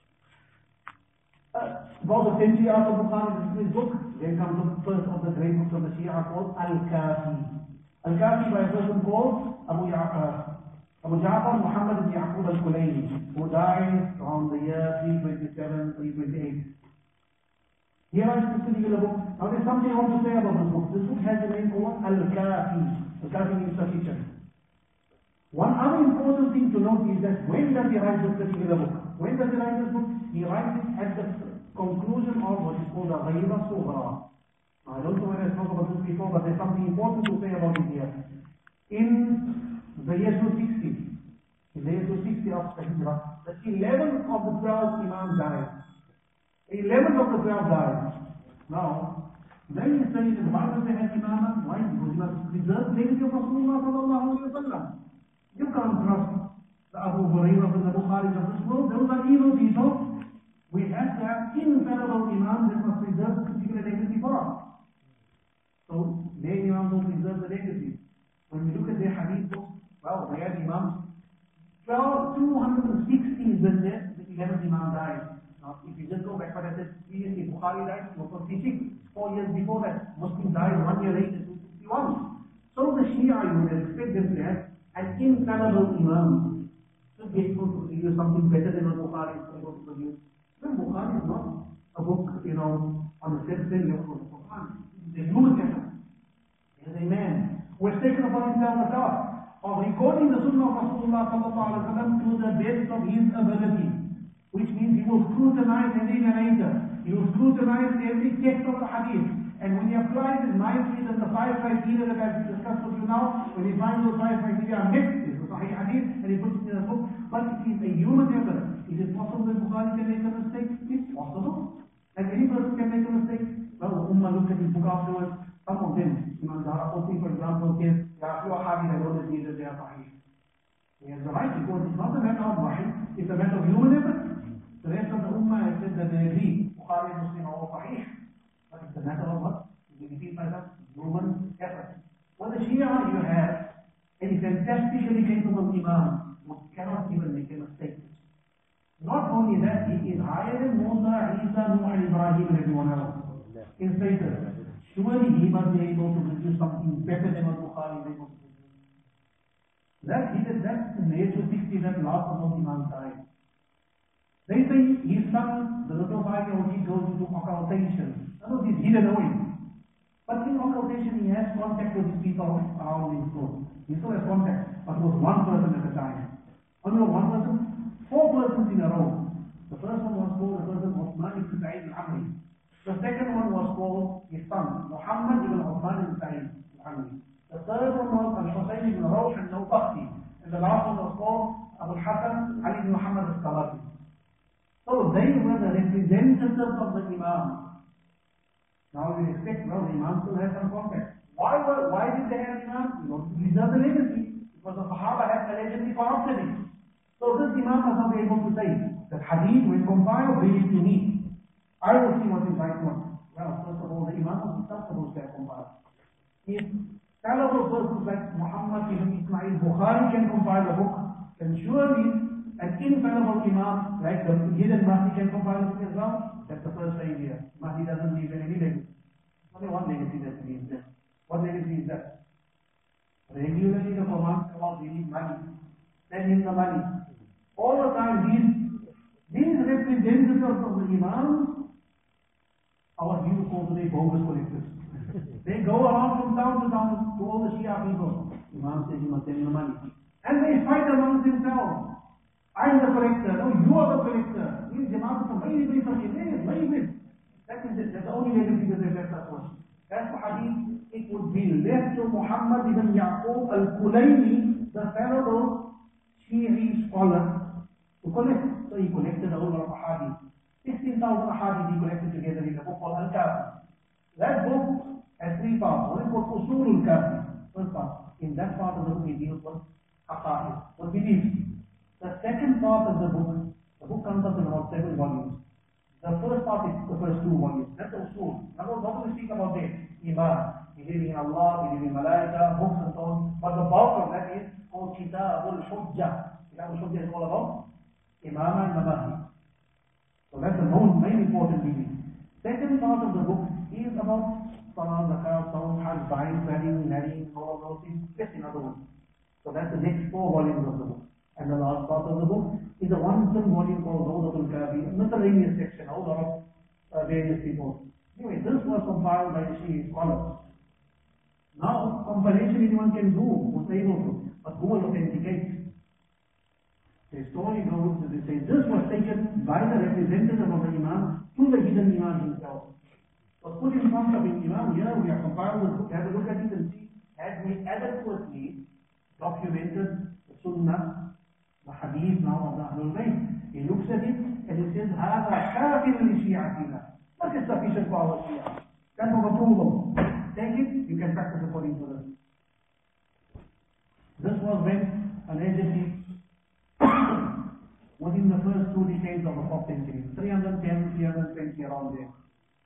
Uh, about a century after Bukhari wrote his book, then comes the first of the great books of the Shia called Al-Kafi. Al-Kafi by a person called Abu Ya'qub. Abu Ja'far Muhammad ibn Ya'qub al-Kulayni, who died around the year three twenty-seven, three twenty-eight. Here is this particular book. Now there's something I want to say about this book. This book has the name called Al-Kafi. Al-Kafi means sufficient. One other important thing to note is that when does he write this particular book? When does he write this book? He writes it at the conclusion of what is called a Ghayba Sughra. Now I don't know whether I spoke about this before, but there's something important to say about it here. In the year two sixty, in the year two sixty after Hijrah, the eleventh of the twelve Imams died. The eleventh of the twelve died. Now, then you say, why does they have Imam? Why? Because you must preserve the legacy of Rasulullah sallallahu alayhi wa sallam. You can't trust the Abu Hurairah and the Bukhari of this world. Those are evil people. We have to have infallible Imams that must preserve the particular legacy for us. So, their Imams will preserve the legacy. When we look at their hadith books, well, they have Imams. two hundred sixty is when the eleventh Imam died. Now, if you just go back what I said previously, Bukhari died two fifty-six, four years before that. Muslim died one year later, two sixty-one. So the Shia, you would expect them to have an infallible Imam to be able to give you something better than what Bukhari is able to produce. Then Bukhari is not a book, you know, on the same level of the Quran. It's a human effort. He is a man who has taken upon himself the task of recording the Sunnah of Rasulullah sallallahu alaihi wasallam to the best of his ability, which means he will scrutinize every narrator, he will scrutinize every text of the hadith, and when he applies his nicely then the five criteria that I've discussed with you now, when he finds those five criteria are met, is the Sahih hadith, and he puts it in a book, but it is a human effort. Is it possible that Bukhari can make a mistake? It's possible. And any person can make a mistake. Well, the Ummah looked at his book afterwards. Some of them, Imam Daraqutni, for example, says, there are few ahadith that don't need that they are sahih. He has the right, because it's not a matter of wahy, it's a matter of human effort. The rest of the Ummah has said that they agree, Bukhari and Muslim are all sahih. But it's a matter of what? You repeat myself, human effort. Well, the Shia, you have a fantastically capable Imam who cannot even make a mistake. Not only that, he is higher than Musa, Isa, Nuh, and Ibrahim, and everyone else in status. Surely he must be able to produce something better than what Bukhari is able to produce. That he did that in the age of sixty, that last of all Imam died. They say his son, the little five-year-old kid, goes into occultation. That was his hidden knowing. But in occultation, he has contact with these people around his school. He still has contact, but it was one person at a time. Only one person, four persons in a row. The first one was called the person Uthman ibn Sa'id al-Amri. The second one was called his son, Muhammad ibn Uthman ibn Sa'id al-Amri. The Hassan, Ali ibn Muhammad al-Salafi. So they were the representatives of the Imam. Now we expect, well, the Imam still has some contact. Why were, why did they have Imam? You know, to preserve the legacy. Because the Sahaba had allegedly corrupted it. So this Imam was not able to say that hadith when compiled, bring it to me. I will see what is right one. Well, first of all, the Imam was not supposed to have compiled. If fallible persons like Muhammad ibn Ismail Bukhari can compile a book, then surely an infallible Imam like the hidden Mahdi can compile a book as well. That's the first idea. Mahdi doesn't leave any legacy. Only one legacy that he leaves there. What legacy is that? Regularly the Quran come out, we need money. Send him the money. All the time these, these representatives of the Imam, our view called today bogus collectors. They go around from town to town to all the Shia people. Imam says you must send him the money. And they fight amongst themselves. I'm the collector. No, you are the collector. These Jamaat are very, very funny. That is it. That's the only legacy that they left us with. That's the hadith. It would be left to Muhammad ibn Yaqub al-Kulayni, the fallible Shi'i scholar, to collect. So he collected a whole lot of hadith. sixteen thousand hadith he collected together in a book called Al-Kafi. That book has three parts. One is called Usul al-Kafi. First part. In that part of the book he deals with aqa'id, with beliefs. The second part of the book, the book comes up in about seven volumes. The first part is the first two volumes. That's the usul. Now what do we speak about this? Iman, believing in Allah, believing in Malaika, books and so on. But the bulk of that is called Kitab al-Hujjah. Kitab al-Hujjah is all about Imam and Mahdi. So that's the most main important belief. Second part of the book is about Salah, Zakat, Saum, Hajj, buying, selling, marrying, all of those things. Just in other words. So that's the next four volumes of the book. And the last part of the book is a one-ton volume called Rawdatul Kafi, a miscellaneous section, a whole lot of uh, various people. Anyway, this was compiled by the Shi'i scholars. Now, compilation anyone can do, who's able to, but who will authenticate? The story goes that they say this was taken by the representative of the Imam to the hidden Imam himself. Was put in front of the Imam, here we have compiled this book, have a look at it and see, has we adequately documented the Sunnah, the hadith now of the Ahlul Bayt. He looks at it and he says, هذا كافر لشيعتنا. That is sufficient for our Shia. That's not a problem. Take it, you can practice according to this. This was when allegedly within the first two decades of the fourth century, three hundred ten, three hundred twenty around there.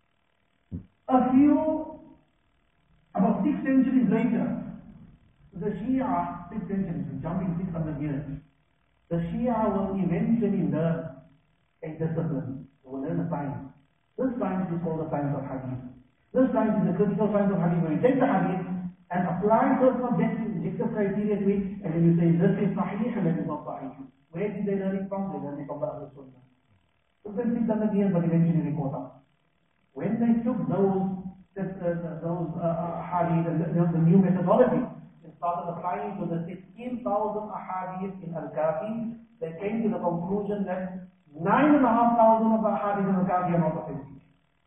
A few, about six centuries later, the Shia, six centuries, jumping six hundred years, the Shia will eventually learn a discipline. They will learn a science. This science is called the science of hadith. This science is the critical science of hadith, where you take the hadith and apply certain objective, objective criteria to it, and then you say this is sahih and that is not sahih. Where did they learn it from? They learned it from the Ahlul Sunnah. It took them six hundred years, but eventually they caught up. When they took those, uh, those uh, hadith and the, the new methodology, started applying to the sixteen thousand ahadith in Al-Kafi, they came to the conclusion that nine and a half thousand of the ahadith in Al-Kafi are not authentic.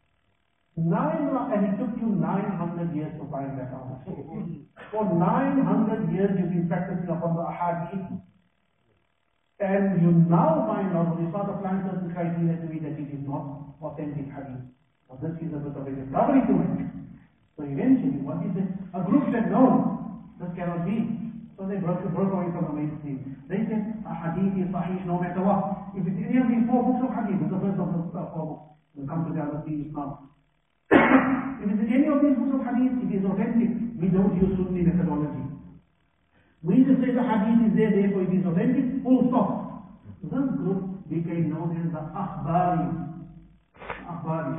Nine, and it took you nine hundred years to find that out. For nine hundred years you've been practicing upon the ahadith, and you now find out, when you start applying certain criteria to it, that it is not authentic hadith. But this is a bit of a discovery to it. So eventually, what is it? A group said, no, this cannot be. So they broke, broke away from the mainstream. They said, a hadith is sahih no matter what. If it's any of these four books of hadith, it's the first of the uh, four books. We'll come to the other three Islam. If it's in any of these books of hadith, it is authentic. We don't use Sunni methodology. We just say the hadith is there, therefore it is authentic, full stop. This group became known as the Akhbari. Akhbari.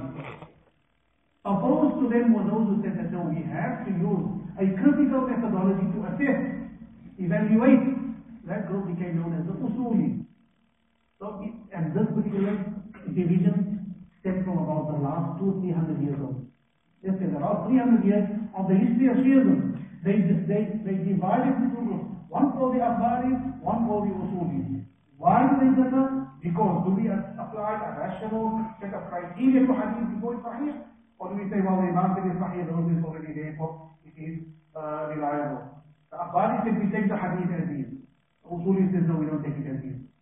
Opposed to them were those who said that no, we have to use a critical methodology to assess, evaluate. That group became known as the Usuli. So, and this particular division stems from about the last two, three hundred years old. Let's say the last three hundred years of the history of Shiism, they, they, they divided into two groups. One called the Akhbari, one called the Usuli. Why do they differ? Because do we apply a rational set of criteria to hadith before it's sahih? Or do we say, well, the Imam said it's sahih, the Muslim is already there, so it is uh, reliable. The Akhbari said we take the hadith as is. The Usuli says no, we don't take it as is.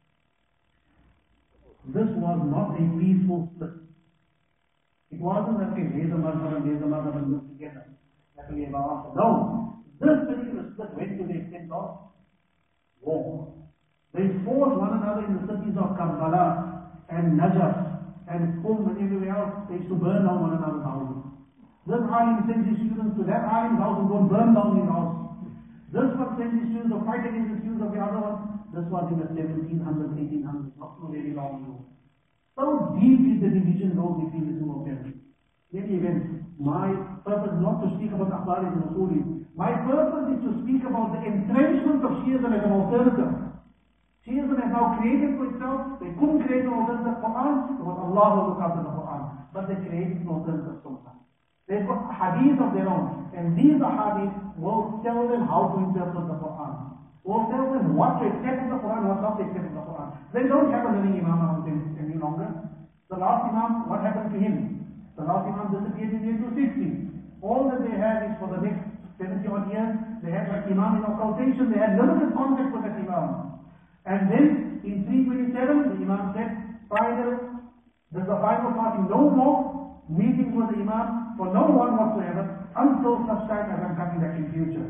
was not a peaceful split. It wasn't that okay, there's a madhab and there's a madhab and look together. No, this particular split went to the extent of war. They fought one another in the cities of Karbala and Najaf and Qum and everywhere else. They used to burn down one another's houses. This alim sends his students to that alim's house and go and burn down his house. This one sends his students to fight against the students of the other one. This was in the seventeen hundreds, eighteen hundreds, not so very long ago. So deep is the division goes between the two of them. In any event, my purpose is not to speak about Akhbaris and Usulis. My purpose is to speak about the entrenchment of Shiism as an alternative. Shiism has now created for itself. They couldn't create an alternative Quran because Allah will look after the Quran. But they created an alternative Sunnah. They've got hadith of their own. And these hadith will tell them how to interpret the Quran. Will tell them what to accept in the Quran, what not to accept in the Quran. They don't have a living Imam among them any longer. The last Imam, what happened to him? The last Imam disappeared in the age of sixty. All that they had is for the next seventy odd years, they had like Imam in occultation, they had limited contact with that Imam. And then in three twenty-seven, the Imam said, final, there's a final party, no more meetings with the Imam for no one whatsoever until such time as I'm coming back in future.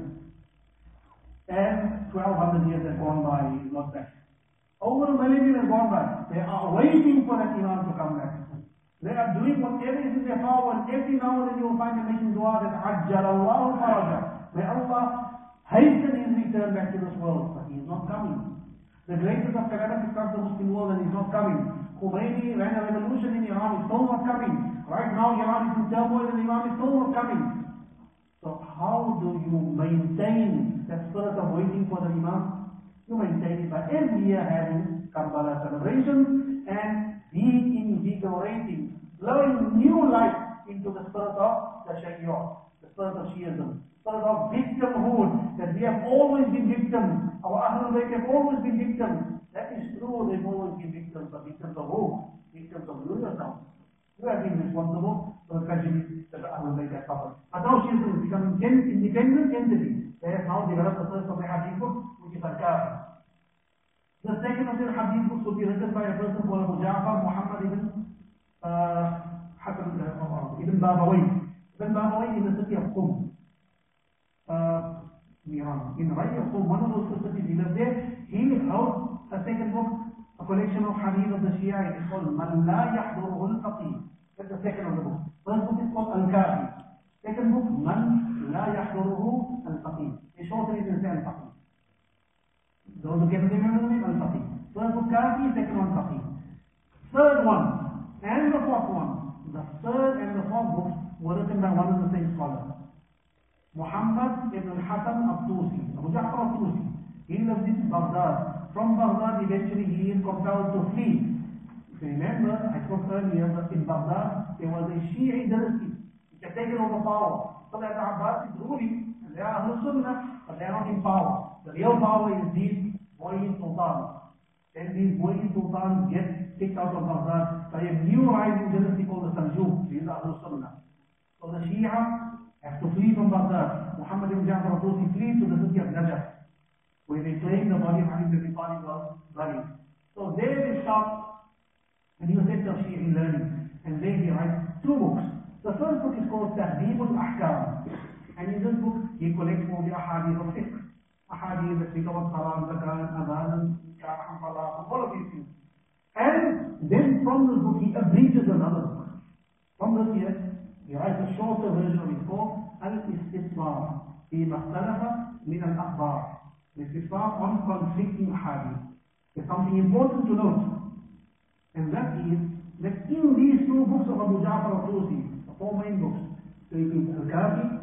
And twelve hundred years have gone by, he's not back. Over a millennium has gone by. They are waiting for that Imam to come back. They are doing whatever is in their power, and every now and then you will find them making dua that Ajjal Allahu Faraja. May Allah hasten his return back to this world. But he is not coming. The greatest of calamities comes to the Muslim world and he is not coming. Khomeini ran a revolution in Iran, is still not coming. Right now Iran is in turmoil and Iran is still not coming. So how do you maintain that spirit of waiting for the Imam? You maintain it by every year having Karbala celebrations and reinvigorating, blowing new life into the spirit of the Shia, the spirit of Shiism, spirit of victimhood, that we have always been victims. Our Ahlul Bayt have always been victims. That is true, they've always been victims, but victims of who? Victims of yourself. You have been responsible for the tragedy that the Ahlul Bayt have suffered. But now Shiism has become an independent entity. They have now developed the first of the Hadith book, which is Al-Kafi. The second of their hadith books will be written by a person called Abu Ja'far Muhammad ibn uh, Hasan, uh, ibn Babawayh. Ibn Babawayh in the city of Qum. Uh, Iran. In right of Qum, one of those two cities he lived there. He wrote a second book, a collection of hadith of the Shia. It is called Man La Yahduruhu Al-Faqih. That's the second of the book. First book is called Al-Kafi. Second book, Man La Yahduruhu Al-Faqih. It's shorter than Al-Faqih. Those who can remember the name, Al-Faqih. First book Kafi, second one Faqih. Third one, and the fourth one. The third and the fourth books were written by one of the same scholars. Muhammad ibn Hasan al-Tusi, Abu Ja'far al-Tusi. He lived in Baghdad. From Baghdad, eventually he is compelled to flee. If you remember, I spoke earlier that in Baghdad, there was a Shia dynasty which had taken over power. So that the Abbas is ruling, and they are Ahlul Sunnah, but they are not in power. The real power is these Buwayi Sultans. Then these Buwayi Sultans get kicked out of Baghdad by a new rising dynasty called the Seljuk. These are Ahlul Sunnah. So the Shia have to flee from Baghdad. Muhammad ibn Ja'far al-Tusi flees to the city of Najaf, where they claim the body of Ali ibn Abi Talib was buried. So there they stop a new set of Shia learning. And there he writes two books. The first book is called Tahdhib al-Ahkam. And in this book, he collects all the ahadith of fiqh. Ahadith that speak about salam, zakat, adhan, nikah, talaq, all of these things. And then from this book, he abridges another book. From this here, he writes a shorter version of it called Al-Istisfar fi makhtalafa min al-akhbar. Istisfar on conflicting ahadith. There's something important to note. And that is that in these two books of Abu Ja'far al-Tusi, the four main books, so it is Al-Kafi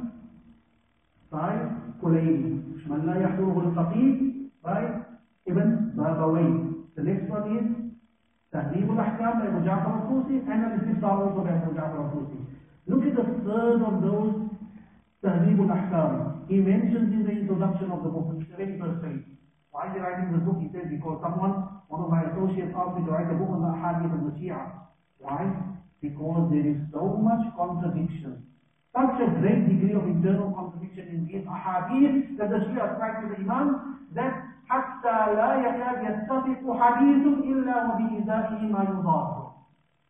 by Kulayni, Man La Yahduruhu Al-Faqih by Ibn Babawayh. The next one is Tahdhib al-Ahkam by Abu Ja'far al-Tusi and Al-Istisfar also by Abu Ja'far al-Tusi. Look at the third of those, Tahdhib al-Ahkam. He mentions in the introduction of the book, the very first page. Why is he writing this book? He says, because someone, one of my associates asked me to write a book on the Ahadith of the Shia. Why? Because there is so much contradiction. Such a great degree of internal contradiction in these Ahadith that the Shia ascribe to the Imam, that حتى لا يكاد يتفق حديث إلا وبإزائه ما يضاد.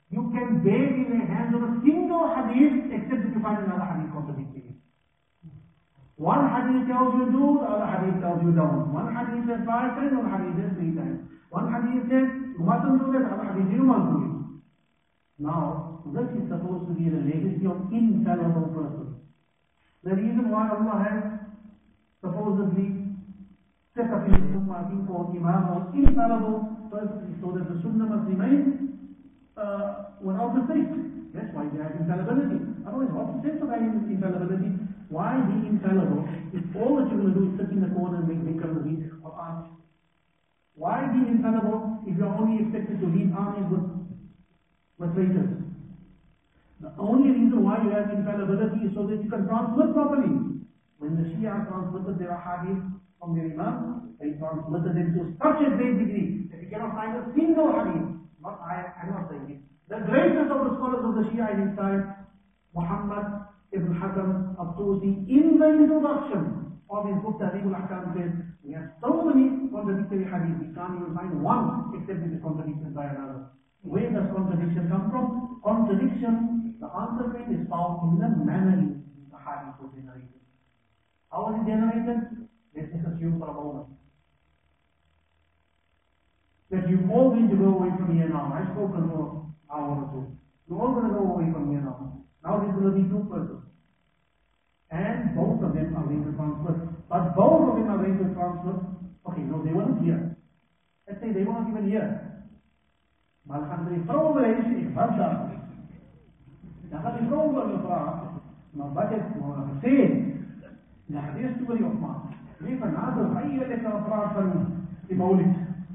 You can barely lay hands on a single hadith except that you find another hadith contradicting it. One hadith tells you do, the other hadith tells you don't. One hadith says five times, one hadith says three times. One hadith says you mustn't do that, the other hadith you must do it. Now, this is supposed to be the legacy of infallible persons. The reason why Allah has supposedly set up his ummah for imam or infallible persons so that the sunnah must remain uh, without mistake. That's why they have infallibility. Otherwise, what's the sense of having infallibility? Why be infallible if all that you're going to do is sit in the corner and make dhikr and read Quran? Why be infallible if you're only expected to lead armies with, with traitors? The only reason why you have infallibility is so that you can transmit properly. When the Shia transmitted their hadith from their Imam, they transmitted them to such a great degree that you cannot find a single hadith. Not I, I'm not saying it. The greatest of the scholars of the Shia in his time, Muhammad Ibn Hazm al-Tusi, in the introduction of his book Tahzib al-Ahkam says, we have so many contradictory hadiths, we can't even find one except it is contradicted by another. Where does contradiction come from? Contradiction, the answer to it is found in the manner in the hadith was generated. How was it generated? Let's just assume for a moment that you're all going to go away from here now. I've spoken for an hour or two. You're all going to go away from here now. Now there's going to be two persons. And both of them are going to transfer. But both of them are going to transfer. Okay, no, they weren't here. Let's say they weren't even here. Alhamdulillah, throw away anything. What's up? Now, throw away your prayer. Now, budget, no, say. Now, there's too many of mine. Leave another. I hear like a prayer from the Mawlid.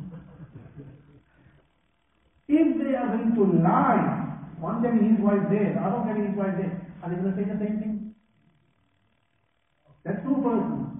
If they are going to lie, one telling his wife there, the other telling his wife there, are they going to say the same thing? That's two persons.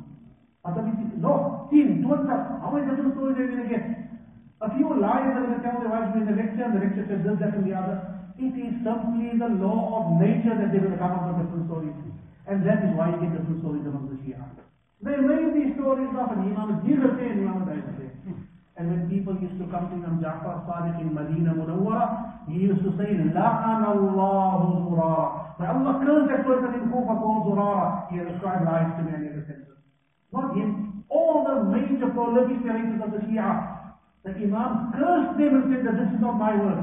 No, team, two and stuff. How many different stories are you going to get? A few liars are going to tell their wives during the lecture, and the lecture says this, that, and the other. It is simply the law of nature that they're going to come up with different stories. And that is why you get different stories among the Shia. They made these stories up, and Imam Jizr said, and Imam Dajjal said. And when people used to come to Imam Ja'far Sadiq in Medina Munawwara, he used to say, La'ana Allahu Zurara. May Allah curse that person in Kufa called Zurara. He has ascribed lies to me and never said this. Not him. All the major prolific narrators of the Shia, the Imam cursed them and said that this is not my word.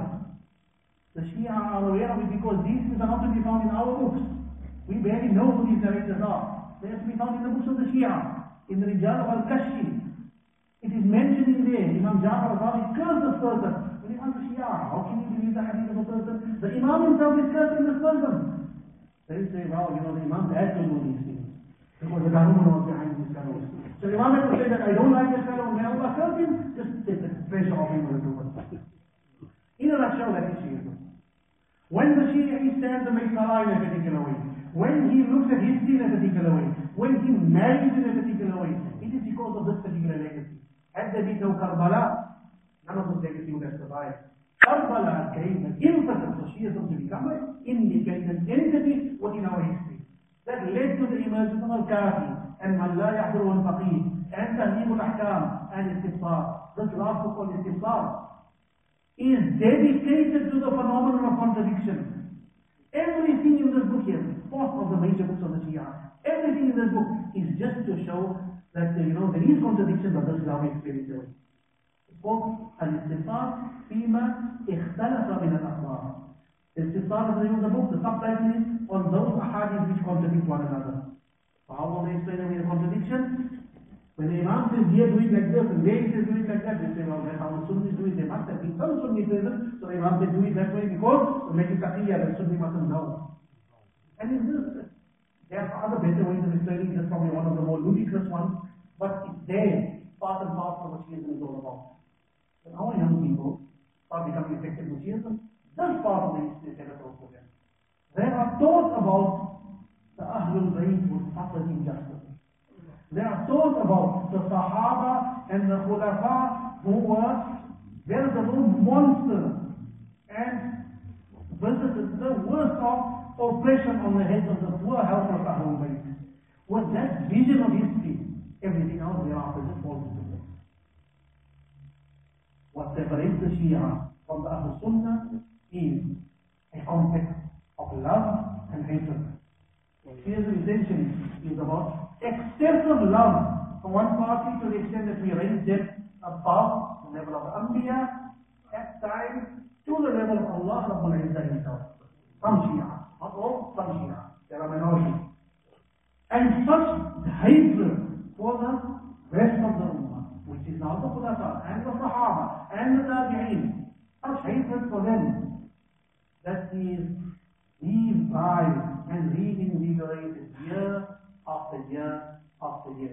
The Shia are aware of it because these things are not to be found in our books. We barely know who these narrators are. They have to be found in the books of the Shia, in the Rijal of Al-Kashfi. It is mentioned in there. Imam Ja'far al-Sadiq cursed this person. When he wants the Shia, how can you believe the hadith of a person? The Imam himself is cursing this person. They say, well, you know, the Imam had to do these things. Because the government was behind these fellows. So the Imam had to say that I don't like this fellow, may Allah curse him, just take the pressure off him with the In a nutshell, that is Shiism. When the Shia stands and makes salah in a particular way, when he looks at history in a particular way, when he marries in a particular way, it is because of this particular legacy. Had there been no Karbala, none of this legacy would have survived. Karbala gave the impetus for Shiism to become an independent entity within our history. That led to the emergence of Al-Kafi and Man La Yahdur Wal-Faqih and Tahzib Al-Ahkam and Istifsar. This last book called Istifsar is dedicated to the phenomenon of contradiction. Everything in this book here, fourth of the major books of the Shia, everything in this book is just to show that, you know, there is contradiction, but this is how we experience it. It's called Al-Istifsar Fima Ikhtalafa Min Al-Akhbar. Istifsar is the name of the book. The subtitle is on those ahadith which contradict one another. So how will they explain away the contradiction? When the Imam says here do it like this, and they says do it like that, they say, well, that's how the Sunnis do it. There must have been some Sunni present, so the Imam said do it that way because to make it taqiyya, the Sunni mustn't know. And in this, there are other better ways of explaining. That's probably one of the more ludicrous ones, but it's there, part and parcel of what Shiism is all about. When our young people start becoming effective with Shiism, this part of the history is ever taught to them. They are taught about the Ahlul Bayt who suffered injustice. They are taught about the Sahaba and the Khulafa who were veritable monsters and visited the worst of oppression on the heads of the poor helpless Ahlul Bayt. With that vision of history, everything else thereafter just falls into place. What what separates the Shia from the Ahl Sunnah is a conflict of love and hatred. Shiism essentially is about excessive love for one party to the extent that we raise them above the level of the Anbiya, at times to the level of Allah Rabbul Izzah himself. Some Shia, not all, some Shia. There are minorities. And such hatred for the rest of the Ummah, which is now the Khulafa and the Sahaba and the Tabi'een, such hatred for them, that is revived and reinvigorated year after year after year.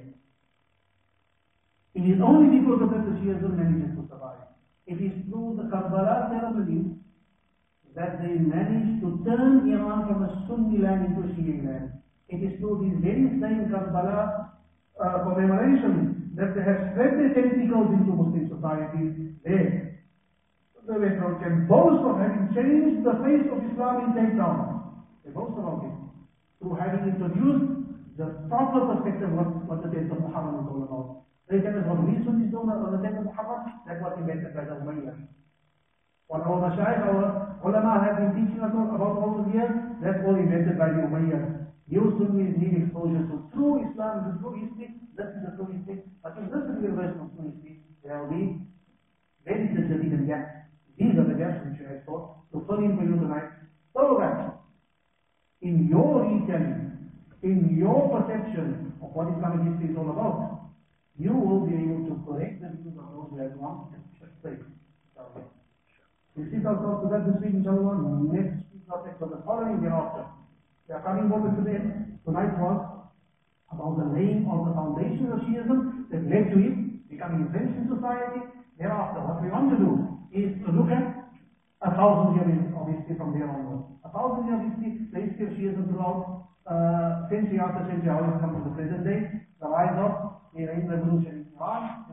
It is only because of that the Shiism manages to survive. It is through the Karbala ceremony that they managed to turn Iran from a Sunni land into a Shia land. It is through these very same Karbala uh, commemorations that they have spread their tentacles into Muslim society. They, they can boast of having changed the face of Islam in Cape Town. They boast about it. Through having introduced the proper perspective of what, what the tenth of Muhammad is all about. They tell us what we Sunnis do on the tenth of Muhammad, that's what invented by the Umayyad. What our Mashaykh, our ulama have been teaching us about all those years, that's all invented by the Umayyad. You Sunnis need exposure to true Islam, the true history, this is the true history. But in this particular version of true history, there will be very significant gaps. These are the gaps which I thought to fill in for you tonight. So that in your retelling, in your perception of what Islamic history is all about, you will be able to correct the views of those who have gone astray. We see ourselves to that this week, inshallah. Next week, for the following hereafter. We are coming over to them. Tonight was about the laying of the foundation of Shiism that led to it becoming entrenched in society. Thereafter, what we want to do is to look at a thousand years of history from there onwards. A thousand years of history, the history of Shiism throughout uh, century after century, how it comes to the present day, the rise of the Iranian Revolution in Iran,